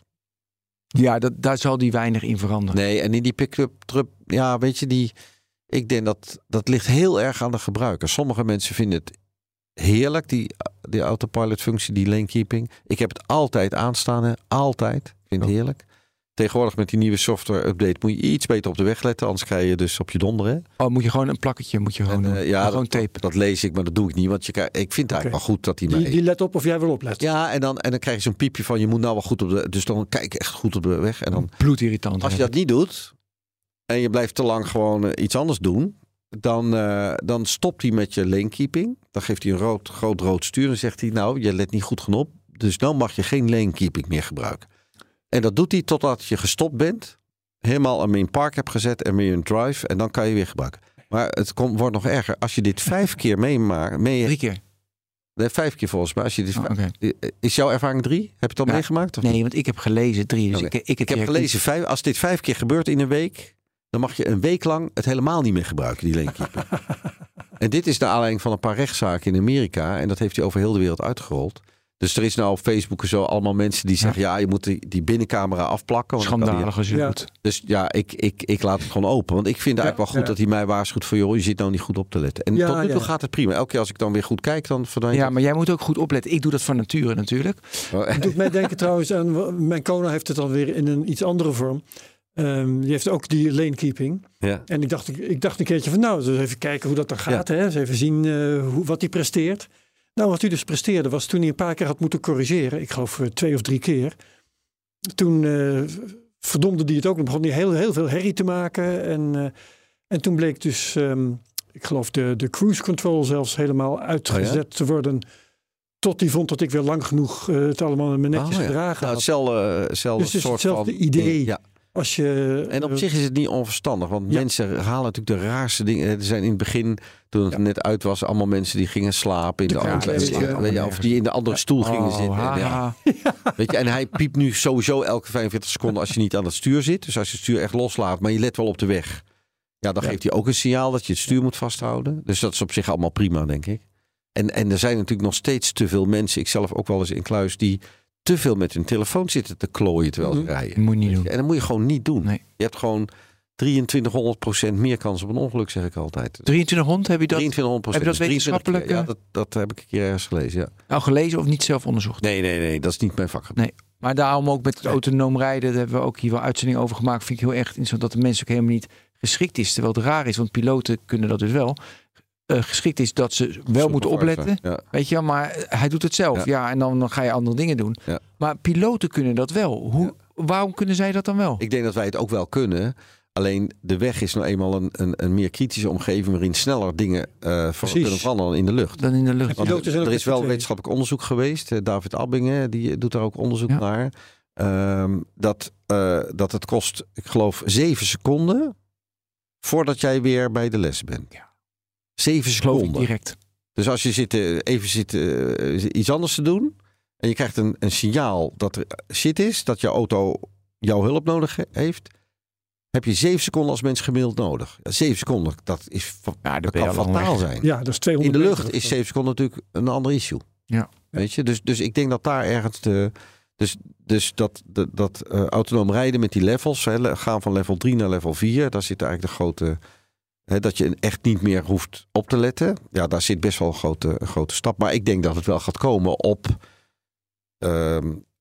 Ja, dat, daar zal die weinig in veranderen. Nee, en in die pick-up truck... Ja, weet je, die... Ik denk dat dat ligt heel erg aan de gebruiker. Sommige mensen vinden het heerlijk, die, die autopilot functie, die lane keeping. Ik heb het altijd aanstaan, hè? Altijd. Ik vind het heerlijk. Tegenwoordig met die nieuwe software update moet je iets beter op de weg letten. Anders krijg je dus op je donderen. Oh, moet je gewoon een plakketje moet je gewoon en, uh, doen. Ja, gewoon dat, tape. Dat lees ik, maar dat doe ik niet. Want je krijg, ik vind het eigenlijk okay. wel goed dat die, die mij... Die let op of jij wil opletten. Ja, en dan, en dan krijg je zo'n piepje van je moet nou wel goed op de... Dus dan kijk je echt goed op de weg. En dan, bloedirritant. Als je dat niet doet en je blijft te lang gewoon uh, iets anders doen... Dan, uh, dan stopt hij met je lane keeping. Dan geeft hij een rood, groot rood stuur en zegt hij... nou, je let niet goed genoeg op. Dus dan mag je geen lane keeping meer gebruiken. En dat doet hij totdat je gestopt bent. Helemaal hem in park hebt gezet en weer in drive. En dan kan je weer gebruiken. Maar het komt, wordt nog erger. Als je dit vijf keer meemaakt... Mee, drie keer? Nee, vijf keer volgens mij. Als je dit, oh, okay. Is jouw ervaring drie? Heb je het al ja, meegemaakt? Of nee, niet? Want ik heb gelezen drie. Dus okay. ik, ik, ik heb gelezen vijf. Als dit vijf keer gebeurt in een week... dan mag je een week lang het helemaal niet meer gebruiken, die lane keeping. En dit is de aanleiding van een paar rechtszaken in Amerika. En dat heeft hij over heel de wereld uitgerold. Dus er is nou op Facebook en zo allemaal mensen die zeggen... ja, ja je moet die, die binnencamera afplakken. Schandalig als je ja. doet. Dus ja, ik, ik, ik laat het gewoon open. Want ik vind het ja, eigenlijk wel goed ja. dat hij mij waarschuwt... van joh, je zit nou niet goed op te letten. En ja, tot nu toe ja. gaat het prima. Elke keer als ik dan weer goed kijk, dan verdwijnt Ja, het. maar jij moet ook goed opletten. Ik doe dat van nature natuurlijk. Het doet mij denken trouwens aan... Mijn Kona heeft het alweer in een iets andere vorm... Um, die heeft ook die lane keeping. Ja. En ik dacht, ik dacht een keertje van nou, dus even kijken hoe dat dan gaat. Ja. Hè? Dus even zien uh, hoe, wat hij presteert. Nou, wat hij dus presteerde was toen hij een paar keer had moeten corrigeren. Ik geloof uh, twee of drie keer. Toen uh, verdomde hij het ook. Dan begon hij heel, heel veel herrie te maken. En, uh, en toen bleek dus, um, ik geloof de, de cruise control zelfs helemaal uitgezet oh, ja? te worden... Tot hij vond dat ik weer lang genoeg uh, het allemaal me netjes oh, ja. gedragen nou, had. Hetzelfde, hetzelfde dus het is soort hetzelfde van idee. Ja. Als je, en op uh, zich is het niet onverstandig. Want ja. mensen halen natuurlijk de raarste dingen. Er zijn in het begin, toen het ja. net uit was... allemaal mensen die gingen slapen in de, de auto. Ja, weet je, of die in de andere stoel ja. gingen oh, zitten. En, ja. Ja. Weet je, en hij piept nu sowieso elke vijfenveertig seconden... als je niet aan het stuur zit. Dus als je het stuur echt loslaat, maar je let wel op de weg... ja, dan ja. geeft hij ook een signaal dat je het stuur moet vasthouden. Dus dat is op zich allemaal prima, denk ik. En, en er zijn natuurlijk nog steeds te veel mensen... ik zelf ook wel eens in kluis... die te veel met hun telefoon zitten te klooien terwijl ze rijden. Dat moet je niet doen. En dat moet je gewoon niet doen. Nee. Je hebt gewoon drieëntwintighonderd procent meer kans op een ongeluk, zeg ik altijd. drieëntwintighonderd heb je dat? drieëntwintighonderd procent. Heb je dat wetenschappelijk? Ja, dat, dat heb ik een keer ergens gelezen, ja. Nou, gelezen of niet zelf onderzocht? Nee, nee, nee. Dat is niet mijn vakgebied. Nee. Maar daarom ook met het autonoom rijden... daar hebben we ook hier wel uitzending over gemaakt. Vind ik heel erg interessant dat de mens ook helemaal niet geschikt is. Terwijl het raar is, want piloten kunnen dat dus wel... Uh, geschikt is dat ze wel moeten opletten. Ja. Weet je, maar hij doet het zelf. Ja, ja en dan, dan ga je andere dingen doen. Ja. Maar piloten kunnen dat wel. Hoe, ja. Waarom kunnen zij dat dan wel? Ik denk dat wij het ook wel kunnen. Alleen de weg is nou eenmaal een, een, een meer kritische omgeving... waarin sneller dingen uh, voor kunnen veranderen dan in de lucht. Dan in de lucht. Want ja. Er is wel wetenschappelijk onderzoek geweest. Uh, David Abbingen, die doet daar ook onderzoek ja. naar. Um, dat, uh, dat het kost, ik geloof, zeven seconden... voordat jij weer bij de les bent. Ja. Zeven seconden. Direct. Dus als je zit, even zit uh, iets anders te doen... en je krijgt een, een signaal dat er shit is... dat je auto jouw hulp nodig heeft... heb je zeven seconden als mens gemiddeld nodig. Ja, zeven seconden, dat, is, ja, dat kan fataal zijn. Ja, dat is tweehonderd In de lucht is zeven seconden natuurlijk een ander issue. Ja. Weet je? Dus, dus ik denk dat daar ergens... de Dus, dus dat, dat, dat uh, autonoom rijden met die levels... Hè, gaan van level drie naar level vier... daar zit eigenlijk de grote... Hè, dat je echt niet meer hoeft op te letten. Ja, daar zit best wel een grote, een grote stap. Maar ik denk dat het wel gaat komen op... Uh,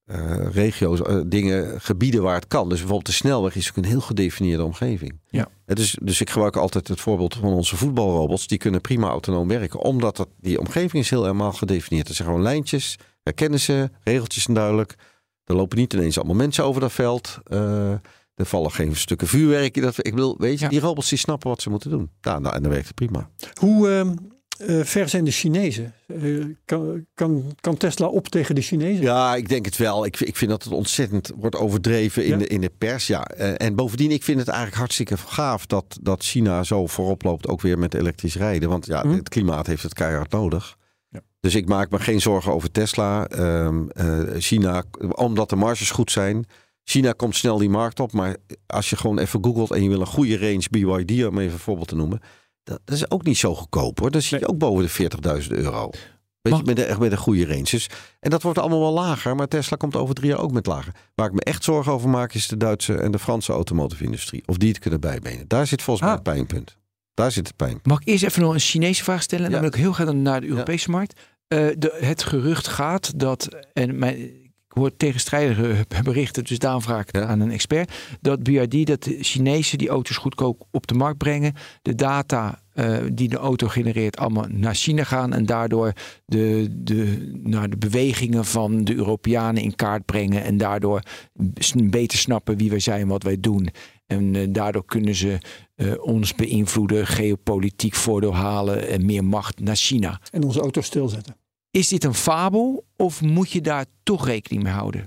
uh, regio's, uh, dingen, gebieden waar het kan. Dus bijvoorbeeld de snelweg is ook een heel gedefinieerde omgeving. Ja. Het is, dus ik gebruik altijd het voorbeeld van onze voetbalrobots. Die kunnen prima autonoom werken. Omdat dat, die omgeving is heel helemaal gedefinieerd. Er zijn gewoon lijntjes, herkennen ze, regeltjes zijn duidelijk. Er lopen niet ineens allemaal mensen over dat veld. Uh, er vallen geen stukken vuurwerk. Dat, ik bedoel, weet je, ja. die robots die snappen wat ze moeten doen. Nou, nou, en dan werkt het prima. Hoe uh, uh, ver zijn de Chinezen? Uh, kan, kan, kan Tesla op tegen de Chinezen? Ja, ik denk het wel. Ik, ik vind dat het ontzettend wordt overdreven in, ja? de, in de pers. Ja. Uh, en bovendien, ik vind het eigenlijk hartstikke gaaf dat, dat China zo voorop loopt, ook weer met elektrisch rijden. Want ja, hm. het klimaat heeft het keihard nodig. Ja. Dus ik maak me geen zorgen over Tesla. Um, uh, China, omdat de marges goed zijn. China komt snel die markt op. Maar als je gewoon even googelt en je wil een goede range B Y D, om even een voorbeeld te noemen. Dat, dat is ook niet zo goedkoop hoor. Dan zie je nee. ook boven de veertigduizend euro. Weet je, met, de, met een goede range. Dus, en dat wordt allemaal wel lager. Maar Tesla komt over drie jaar ook met lager. Waar ik me echt zorgen over maak is de Duitse en de Franse automotive industrie. Of die het kunnen bijbenen. Daar zit volgens mij ah. het pijnpunt. Daar zit het pijn. Mag ik eerst even nog een Chinese vraag stellen? En ja. dan wil ik heel graag naar de Europese ja. markt. Uh, de, het gerucht gaat dat, en mijn, ik hoor tegenstrijdige berichten, dus daarom vraag ik het ja. aan een expert, dat B Y D, dat de Chinezen die auto's goedkoop op de markt brengen, de data uh, die de auto genereert allemaal naar China gaan en daardoor de, de, nou, de bewegingen van de Europeanen in kaart brengen en daardoor beter snappen wie wij zijn en wat wij doen. En uh, daardoor kunnen ze uh, ons beïnvloeden, geopolitiek voordeel halen en meer macht naar China. En onze auto's stilzetten. Is dit een fabel of moet je daar toch rekening mee houden?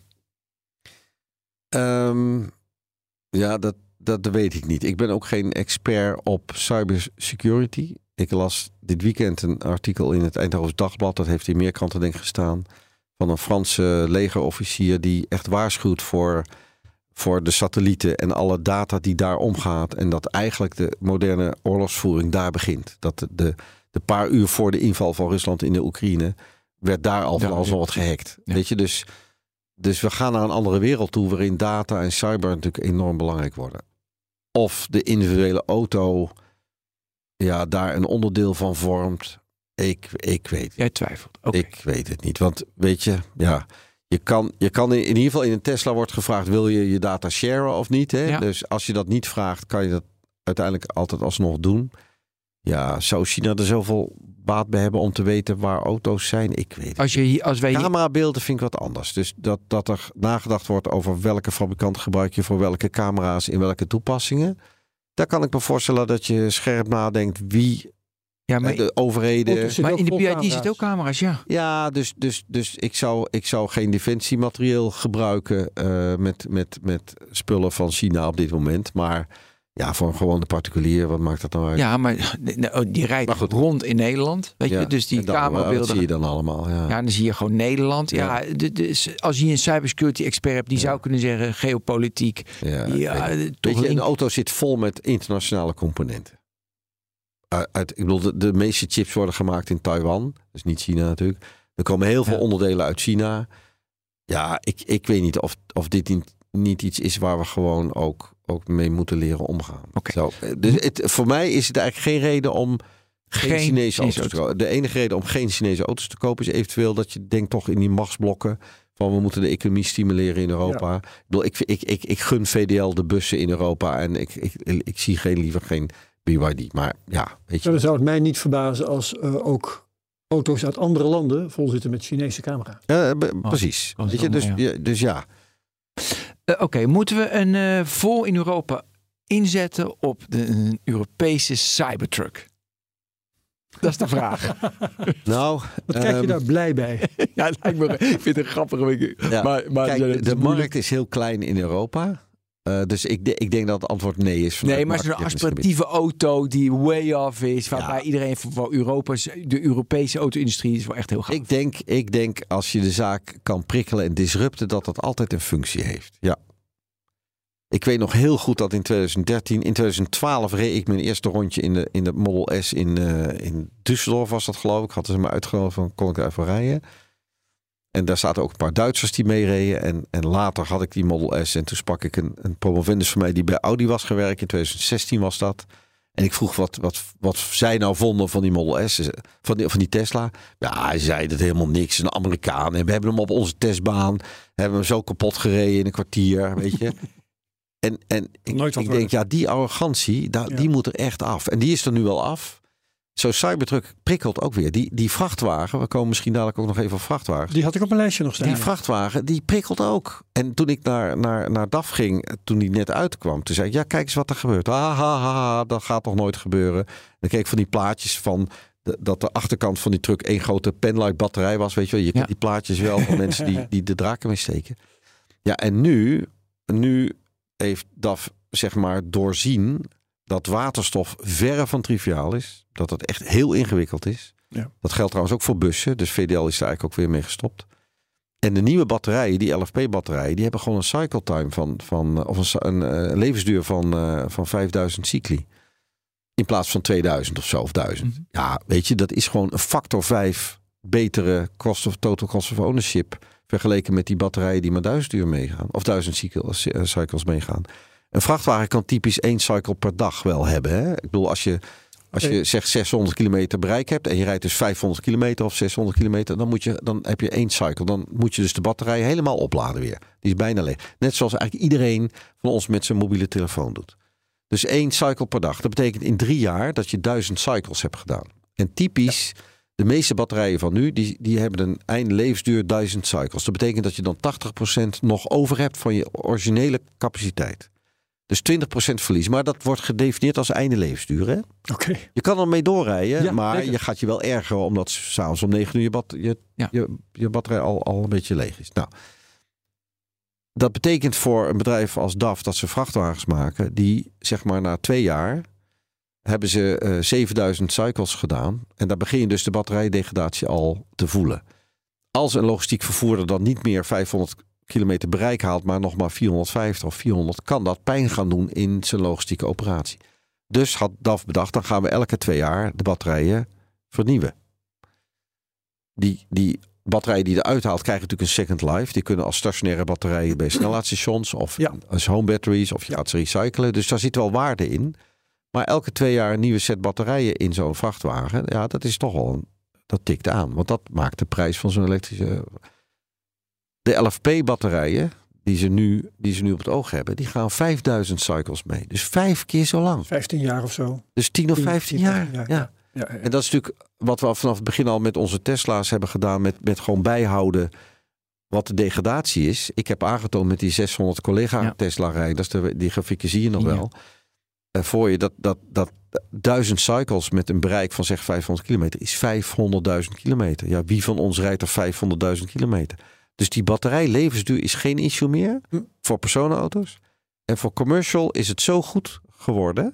Um, ja, dat, dat weet ik niet. Ik ben ook geen expert op cybersecurity. Ik las dit weekend een artikel in het Eindhoven Dagblad. Dat heeft in meer kranten denk ik gestaan. Van een Franse legerofficier die echt waarschuwt voor... voor de satellieten en alle data die daar omgaat. En dat eigenlijk de moderne oorlogsvoering daar begint. Dat de, de paar uur voor de inval van Rusland in de Oekraïne werd daar al van ja, alles ja. wat gehackt. Ja. Weet je, dus, dus we gaan naar een andere wereld toe waarin data en cyber natuurlijk enorm belangrijk worden. Of de individuele auto ja, daar een onderdeel van vormt. Ik, ik weet het. Jij twijfelt. Okay. Ik weet het niet. Want weet je, ja... Je kan, je kan in, in ieder geval in een Tesla wordt gevraagd, wil je je data sharen of niet? Hè? Ja. Dus als je dat niet vraagt, kan je dat uiteindelijk altijd alsnog doen. Ja, zou China er zoveel baat bij hebben om te weten waar auto's zijn? Ik weet het. Als je, als wij... Camerabeelden vind ik wat anders. Dus dat, dat er nagedacht wordt over welke fabrikant gebruik je voor welke camera's in welke toepassingen. Daar kan ik me voorstellen dat je scherp nadenkt wie... Ja, maar de overheden. Maar in de B I D zitten ook camera's, ja. Ja, dus, dus, dus ik, zou, ik zou geen defensiematerieel gebruiken uh, met, met, met spullen van China op dit moment. Maar ja, voor een gewone particulier, wat maakt dat nou uit? Ja, maar die rijdt rond in Nederland. Weet ja, je? Dus die camerabeelden. Dat zie je dan allemaal. Ja, ja dan zie je gewoon Nederland. Ja, ja dus als je een cybersecurity expert hebt, die ja. zou kunnen zeggen geopolitiek. Ja, ja, weet je, een auto zit vol met internationale componenten. Uit, ik bedoel, de, de meeste chips worden gemaakt in Taiwan. Dus niet China natuurlijk. Er komen heel veel ja. onderdelen uit China. Ja, ik, ik weet niet of, of dit niet, niet iets is waar we gewoon ook, ook mee moeten leren omgaan. Okay. Zo, dus het, voor mij is het eigenlijk geen reden om geen, geen Chinese auto's te kopen. De enige reden om geen Chinese auto's te kopen is eventueel dat je denkt toch in die machtsblokken van we moeten de economie stimuleren in Europa. Ja. Ik, bedoel, ik, ik, ik, ik gun V D L de bussen in Europa en ik, ik, ik, ik zie geen liever geen B Y D. Maar ja, weet je. Dan zou het mij niet verbazen als uh, ook auto's uit andere landen vol zitten met Chinese camera. Uh, b- oh, precies. Oh, weet je, dus, ja. dus ja. Uh, Oké, okay, moeten we een uh, vol in Europa inzetten op de een Europese Cybertruck? Dat is de vraag. Nou, wat um, krijg je daar blij bij? Ja, lijkt me, ik vind het een grappige. Ja, maar, maar, kijk, de, de markt is heel klein in Europa. Uh, dus ik, de, ik denk dat het antwoord nee is. Nee, maar zo'n aspiratieve auto die way off is, waarbij ja. iedereen voor Europa's, de Europese auto-industrie is wel echt heel gaaf. Ik denk, ik denk als je de zaak kan prikkelen en disrupten, dat dat altijd een functie heeft. Ja. Ik weet nog heel goed dat in twintig dertien, in twintig twaalf reed ik mijn eerste rondje in de, in de Model S in, uh, in Düsseldorf was dat geloof ik. Hadden ze me uitgenodigd van kon ik er even rijden. En daar zaten ook een paar Duitsers die meereden. En, en later had ik die Model S. En toen sprak ik een, een promovendus van mij die bij Audi was gewerkt. In twintig zestien was dat. En ik vroeg wat, wat, wat zij nou vonden van die Model S, van die, van die Tesla. Ja, hij zei dat helemaal niks. Een Amerikaan. En we hebben hem op onze testbaan. Hebben hem zo kapot gereden in een kwartier, weet je. En, en ik, Nooit ik denk, ja, die arrogantie, da, ja. die moet er echt af. En die is er nu wel af. Zo Cybertruck prikkelt ook weer. Die, die vrachtwagen, we komen misschien dadelijk ook nog even op vrachtwagens. Die had ik op mijn lijstje nog staan. Die vrachtwagen, die prikkelt ook. En toen ik naar, naar, naar D A F ging, toen die net uitkwam, toen zei ik, ja, kijk eens wat er gebeurt. Ha, ha, ha, ha, dat gaat toch nooit gebeuren. Dan keek ik van die plaatjes van, de, dat de achterkant van die truck één grote penlight batterij was. Weet je wel, je kent ja. die plaatjes wel van mensen die, die de draken mee steken. Ja, en nu, nu heeft D A F, zeg maar, doorzien dat waterstof verre van triviaal is. Dat het echt heel ingewikkeld is. Ja. Dat geldt trouwens ook voor bussen. Dus V D L is daar eigenlijk ook weer mee gestopt. En de nieuwe batterijen, die L F P-batterijen, die hebben gewoon een cycle time van, van of een, een uh, levensduur van, uh, van vijfduizend cycli. In plaats van tweeduizend of zo, of duizend. Mm-hmm. Ja, weet je, dat is gewoon een factor vijf betere cost of total cost of ownership vergeleken met die batterijen die maar duizend uur meegaan. Of duizend cycles, uh, cycles meegaan. Een vrachtwagen kan typisch één cycle per dag wel hebben. Hè? Ik bedoel, als je, als je zegt zeshonderd kilometer bereik hebt en je rijdt dus vijfhonderd kilometer of zeshonderd kilometer, dan, moet je, dan heb je één cycle. Dan moet je dus de batterij helemaal opladen weer. Die is bijna leeg. Net zoals eigenlijk iedereen van ons met zijn mobiele telefoon doet. Dus één cycle per dag. Dat betekent in drie jaar dat je duizend cycles hebt gedaan. En typisch, ja. de meeste batterijen van nu, die, die hebben een eindlevensduur duizend cycles. Dat betekent dat je dan tachtig procent nog over hebt van je originele capaciteit. Dus twintig procent verlies. Maar dat wordt gedefinieerd als einde levensduur. Hè? Okay. Je kan ermee doorrijden. Ja, maar zeker. Je gaat je wel ergeren. Omdat s'avonds om negen uur je, bat, je, ja. je, je batterij al, al een beetje leeg is. Nou, dat betekent voor een bedrijf als D A F dat ze vrachtwagens maken. Die zeg maar na twee jaar hebben ze uh, zevenduizend cycles gedaan. En daar begin je dus de batterijdegradatie al te voelen. Als een logistiek vervoerder dan niet meer vijfhonderd kilometer bereik haalt, maar nog maar vierhonderdvijftig of vierhonderd, kan dat pijn gaan doen in zijn logistieke operatie. Dus had D A F bedacht, dan gaan we elke twee jaar de batterijen vernieuwen. Die, die batterijen die je eruit haalt, krijgen natuurlijk een second life. Die kunnen als stationaire batterijen bij snelheidsstations of ja. als home batteries, of je ja. gaat ze recyclen. Dus daar zit wel waarde in. Maar elke twee jaar een nieuwe set batterijen in zo'n vrachtwagen, ja, dat is toch wel een, dat tikt aan. Want dat maakt de prijs van zo'n elektrische. De L F P-batterijen die ze, nu, die ze nu op het oog hebben, die gaan vijfduizend cycles mee. Dus vijf keer zo lang. vijftien jaar of zo. Dus tien of vijftien jaar. jaar. Ja. Ja. Ja, ja. En dat is natuurlijk wat we vanaf het begin al met onze Tesla's hebben gedaan. Met, met gewoon bijhouden wat de degradatie is. Ik heb aangetoond met die zeshonderd collega ja. Tesla-rijders. Die grafieken zie je nog ja. wel. Uh, voor je dat, dat, dat duizend cycles met een bereik van zeg vijfhonderd kilometer is vijfhonderdduizend kilometer. Ja, wie van ons rijdt er vijfhonderdduizend kilometer? Dus die batterijlevensduur is geen issue meer hm. voor personenauto's. En voor commercial is het zo goed geworden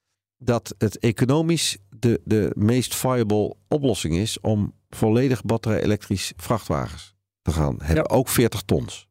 dat het economisch de, de meest viable oplossing is om volledig batterij-elektrisch vrachtwagens te gaan hebben. Ja. Ook veertig tons.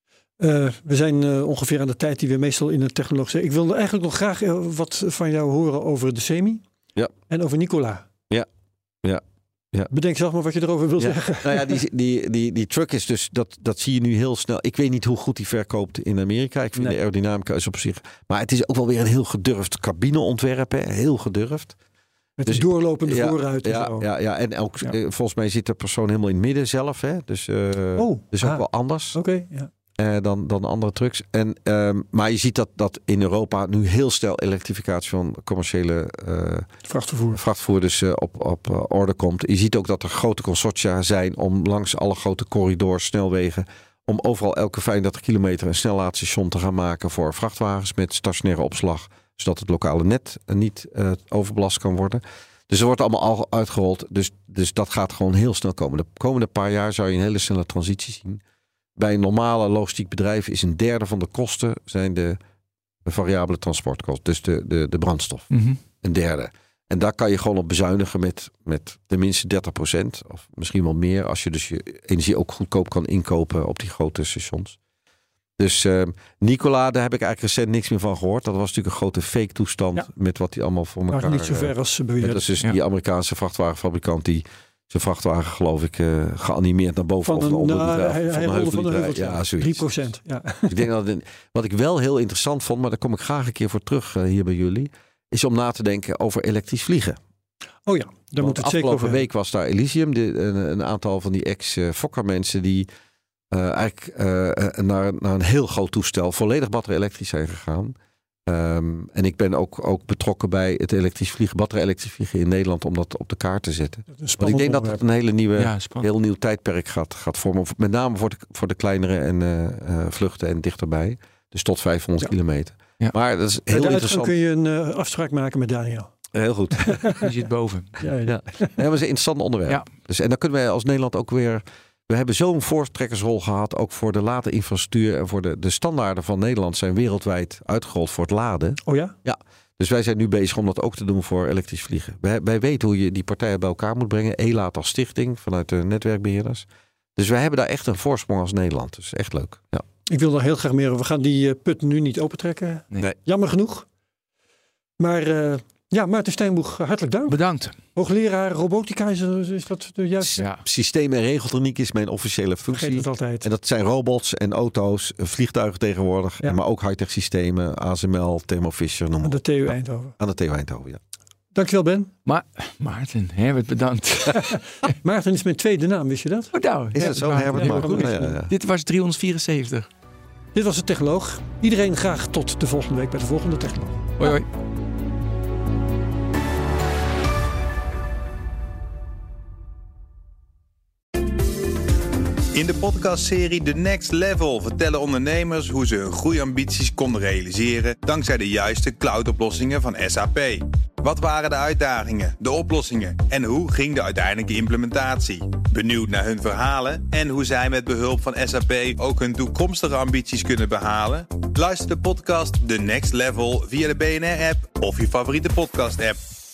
Uh, we zijn uh, ongeveer aan de tijd die we meestal in de technologie. Ik wilde eigenlijk nog graag uh, wat van jou horen over de Semi. Ja. En over Nikola. Ja, ja. Ja. Bedenk zelf maar wat je erover wil ja. zeggen. Nou ja, die, die, die, die truck is dus, dat, dat zie je nu heel snel. Ik weet niet hoe goed die verkoopt in Amerika. Ik vind nee. de aerodynamica is op zich. Maar het is ook wel weer een heel gedurfd cabineontwerp. Hè? Heel gedurfd. Met dus, de doorlopende ja, voorruit. Ja, en zo. ja, ja, en ook, ja. volgens mij zit de persoon helemaal in het midden zelf. Hè? Dus, uh, oh, dus ook ah. wel anders. Oké, okay, ja. Uh, dan, dan andere trucks. En, um, maar je ziet dat, dat in Europa nu heel snel elektrificatie van commerciële uh, vrachtvervoer, vrachtvervoer dus, uh, op, op uh, orde komt. Je ziet ook dat er grote consortia zijn om langs alle grote corridors, snelwegen, om overal elke vijfendertig kilometer een snellaadstation te gaan maken voor vrachtwagens met stationaire opslag, zodat het lokale net niet uh, overbelast kan worden. Dus er wordt allemaal al uitgerold. Dus, dus dat gaat gewoon heel snel komen. De komende paar jaar zou je een hele snelle transitie zien. Bij een normale logistiek bedrijf is een derde van de kosten zijn de, de variabele transportkosten. Dus de, de, de brandstof. Mm-hmm. Een derde. En daar kan je gewoon op bezuinigen met, met tenminste dertig procent. Of misschien wel meer. Als je dus je energie ook goedkoop kan inkopen op die grote stations. Dus uh, Nikola, daar heb ik eigenlijk recent niks meer van gehoord. Dat was natuurlijk een grote fake toestand. Ja. Met wat die allemaal voor elkaar. Maar niet zo ver als ze beweren. Dat is dus ja. die Amerikaanse vrachtwagenfabrikant die zijn vrachtwagen, geloof ik, uh, geanimeerd naar boven van of een, naar onder nou, die draaf, hij, van hij een heuvel die draait. Ja, zoiets. drie procent. Ja. Ik denk dat het, wat ik wel heel interessant vond, maar daar kom ik graag een keer voor terug uh, hier bij jullie, is om na te denken over elektrisch vliegen. Oh ja, daar moet het zeker over. Afgelopen week was daar Elysium, de, een, een aantal van die ex-Fokker mensen die uh, eigenlijk uh, naar, naar een heel groot toestel volledig batterij-elektrisch zijn gegaan. Um, en ik ben ook, ook betrokken bij het elektrisch vliegen, batterij-elektrisch vliegen in Nederland om dat op de kaart te zetten. Want ik denk dat het een hele nieuwe, ja, heel nieuw tijdperk gaat, gaat vormen. Met name voor de, voor de kleinere en, uh, uh, vluchten en dichterbij. Dus tot vijfhonderd ja. kilometer. Ja. Maar dat is heel Bij interessant. kun je een uh, afspraak maken met Daniel. Heel goed. Je zit boven. Ja, ja. ja. ja maar het is een interessant onderwerp. Ja. Dus, en dan kunnen wij als Nederland ook weer... We hebben zo'n voortrekkersrol gehad, ook voor de ladinfrastructuur en voor de, de standaarden van Nederland zijn wereldwijd uitgerold voor het laden. Oh ja? Ja. Dus wij zijn nu bezig om dat ook te doen voor elektrisch vliegen. Wij, wij weten hoe je die partijen bij elkaar moet brengen. E L A T als stichting vanuit de netwerkbeheerders. Dus wij hebben daar echt een voorsprong als Nederland. Dus echt leuk. Ja. Ik wil nog heel graag meer. We gaan die uh, put nu niet opentrekken. Nee. Jammer genoeg. Maar uh, ja, Maarten Steinboeg, hartelijk dank. Bedankt. Hoogleraar robotica, is, is dat de juiste? Ja. Systeem en regeltechniek is mijn officiële functie. Vergeet het altijd. En dat zijn robots en auto's, vliegtuigen tegenwoordig. Ja. Maar ook high-tech systemen, A S M L, Thermo Fisher. Noem Aan de T U Eindhoven. Aan de T U Eindhoven, ja. Dankjewel, Ben. Maar Maarten, Herbert, bedankt. Maarten is mijn tweede naam, wist je dat? Oh, nou, is het zo, Herbert? Maarten. Ja, ja, ja. Dit was driehonderdvierenzeventig. Dit was de Technoloog. Iedereen graag tot de volgende week bij de volgende Technoloog. Hoi, hoi. In de podcastserie The Next Level vertellen ondernemers hoe ze hun groeiambities konden realiseren dankzij de juiste cloudoplossingen van S A P. Wat waren de uitdagingen, de oplossingen en hoe ging de uiteindelijke implementatie? Benieuwd naar hun verhalen en hoe zij met behulp van S A P ook hun toekomstige ambities kunnen behalen? Luister de podcast The Next Level via de B N R-app of je favoriete podcast-app.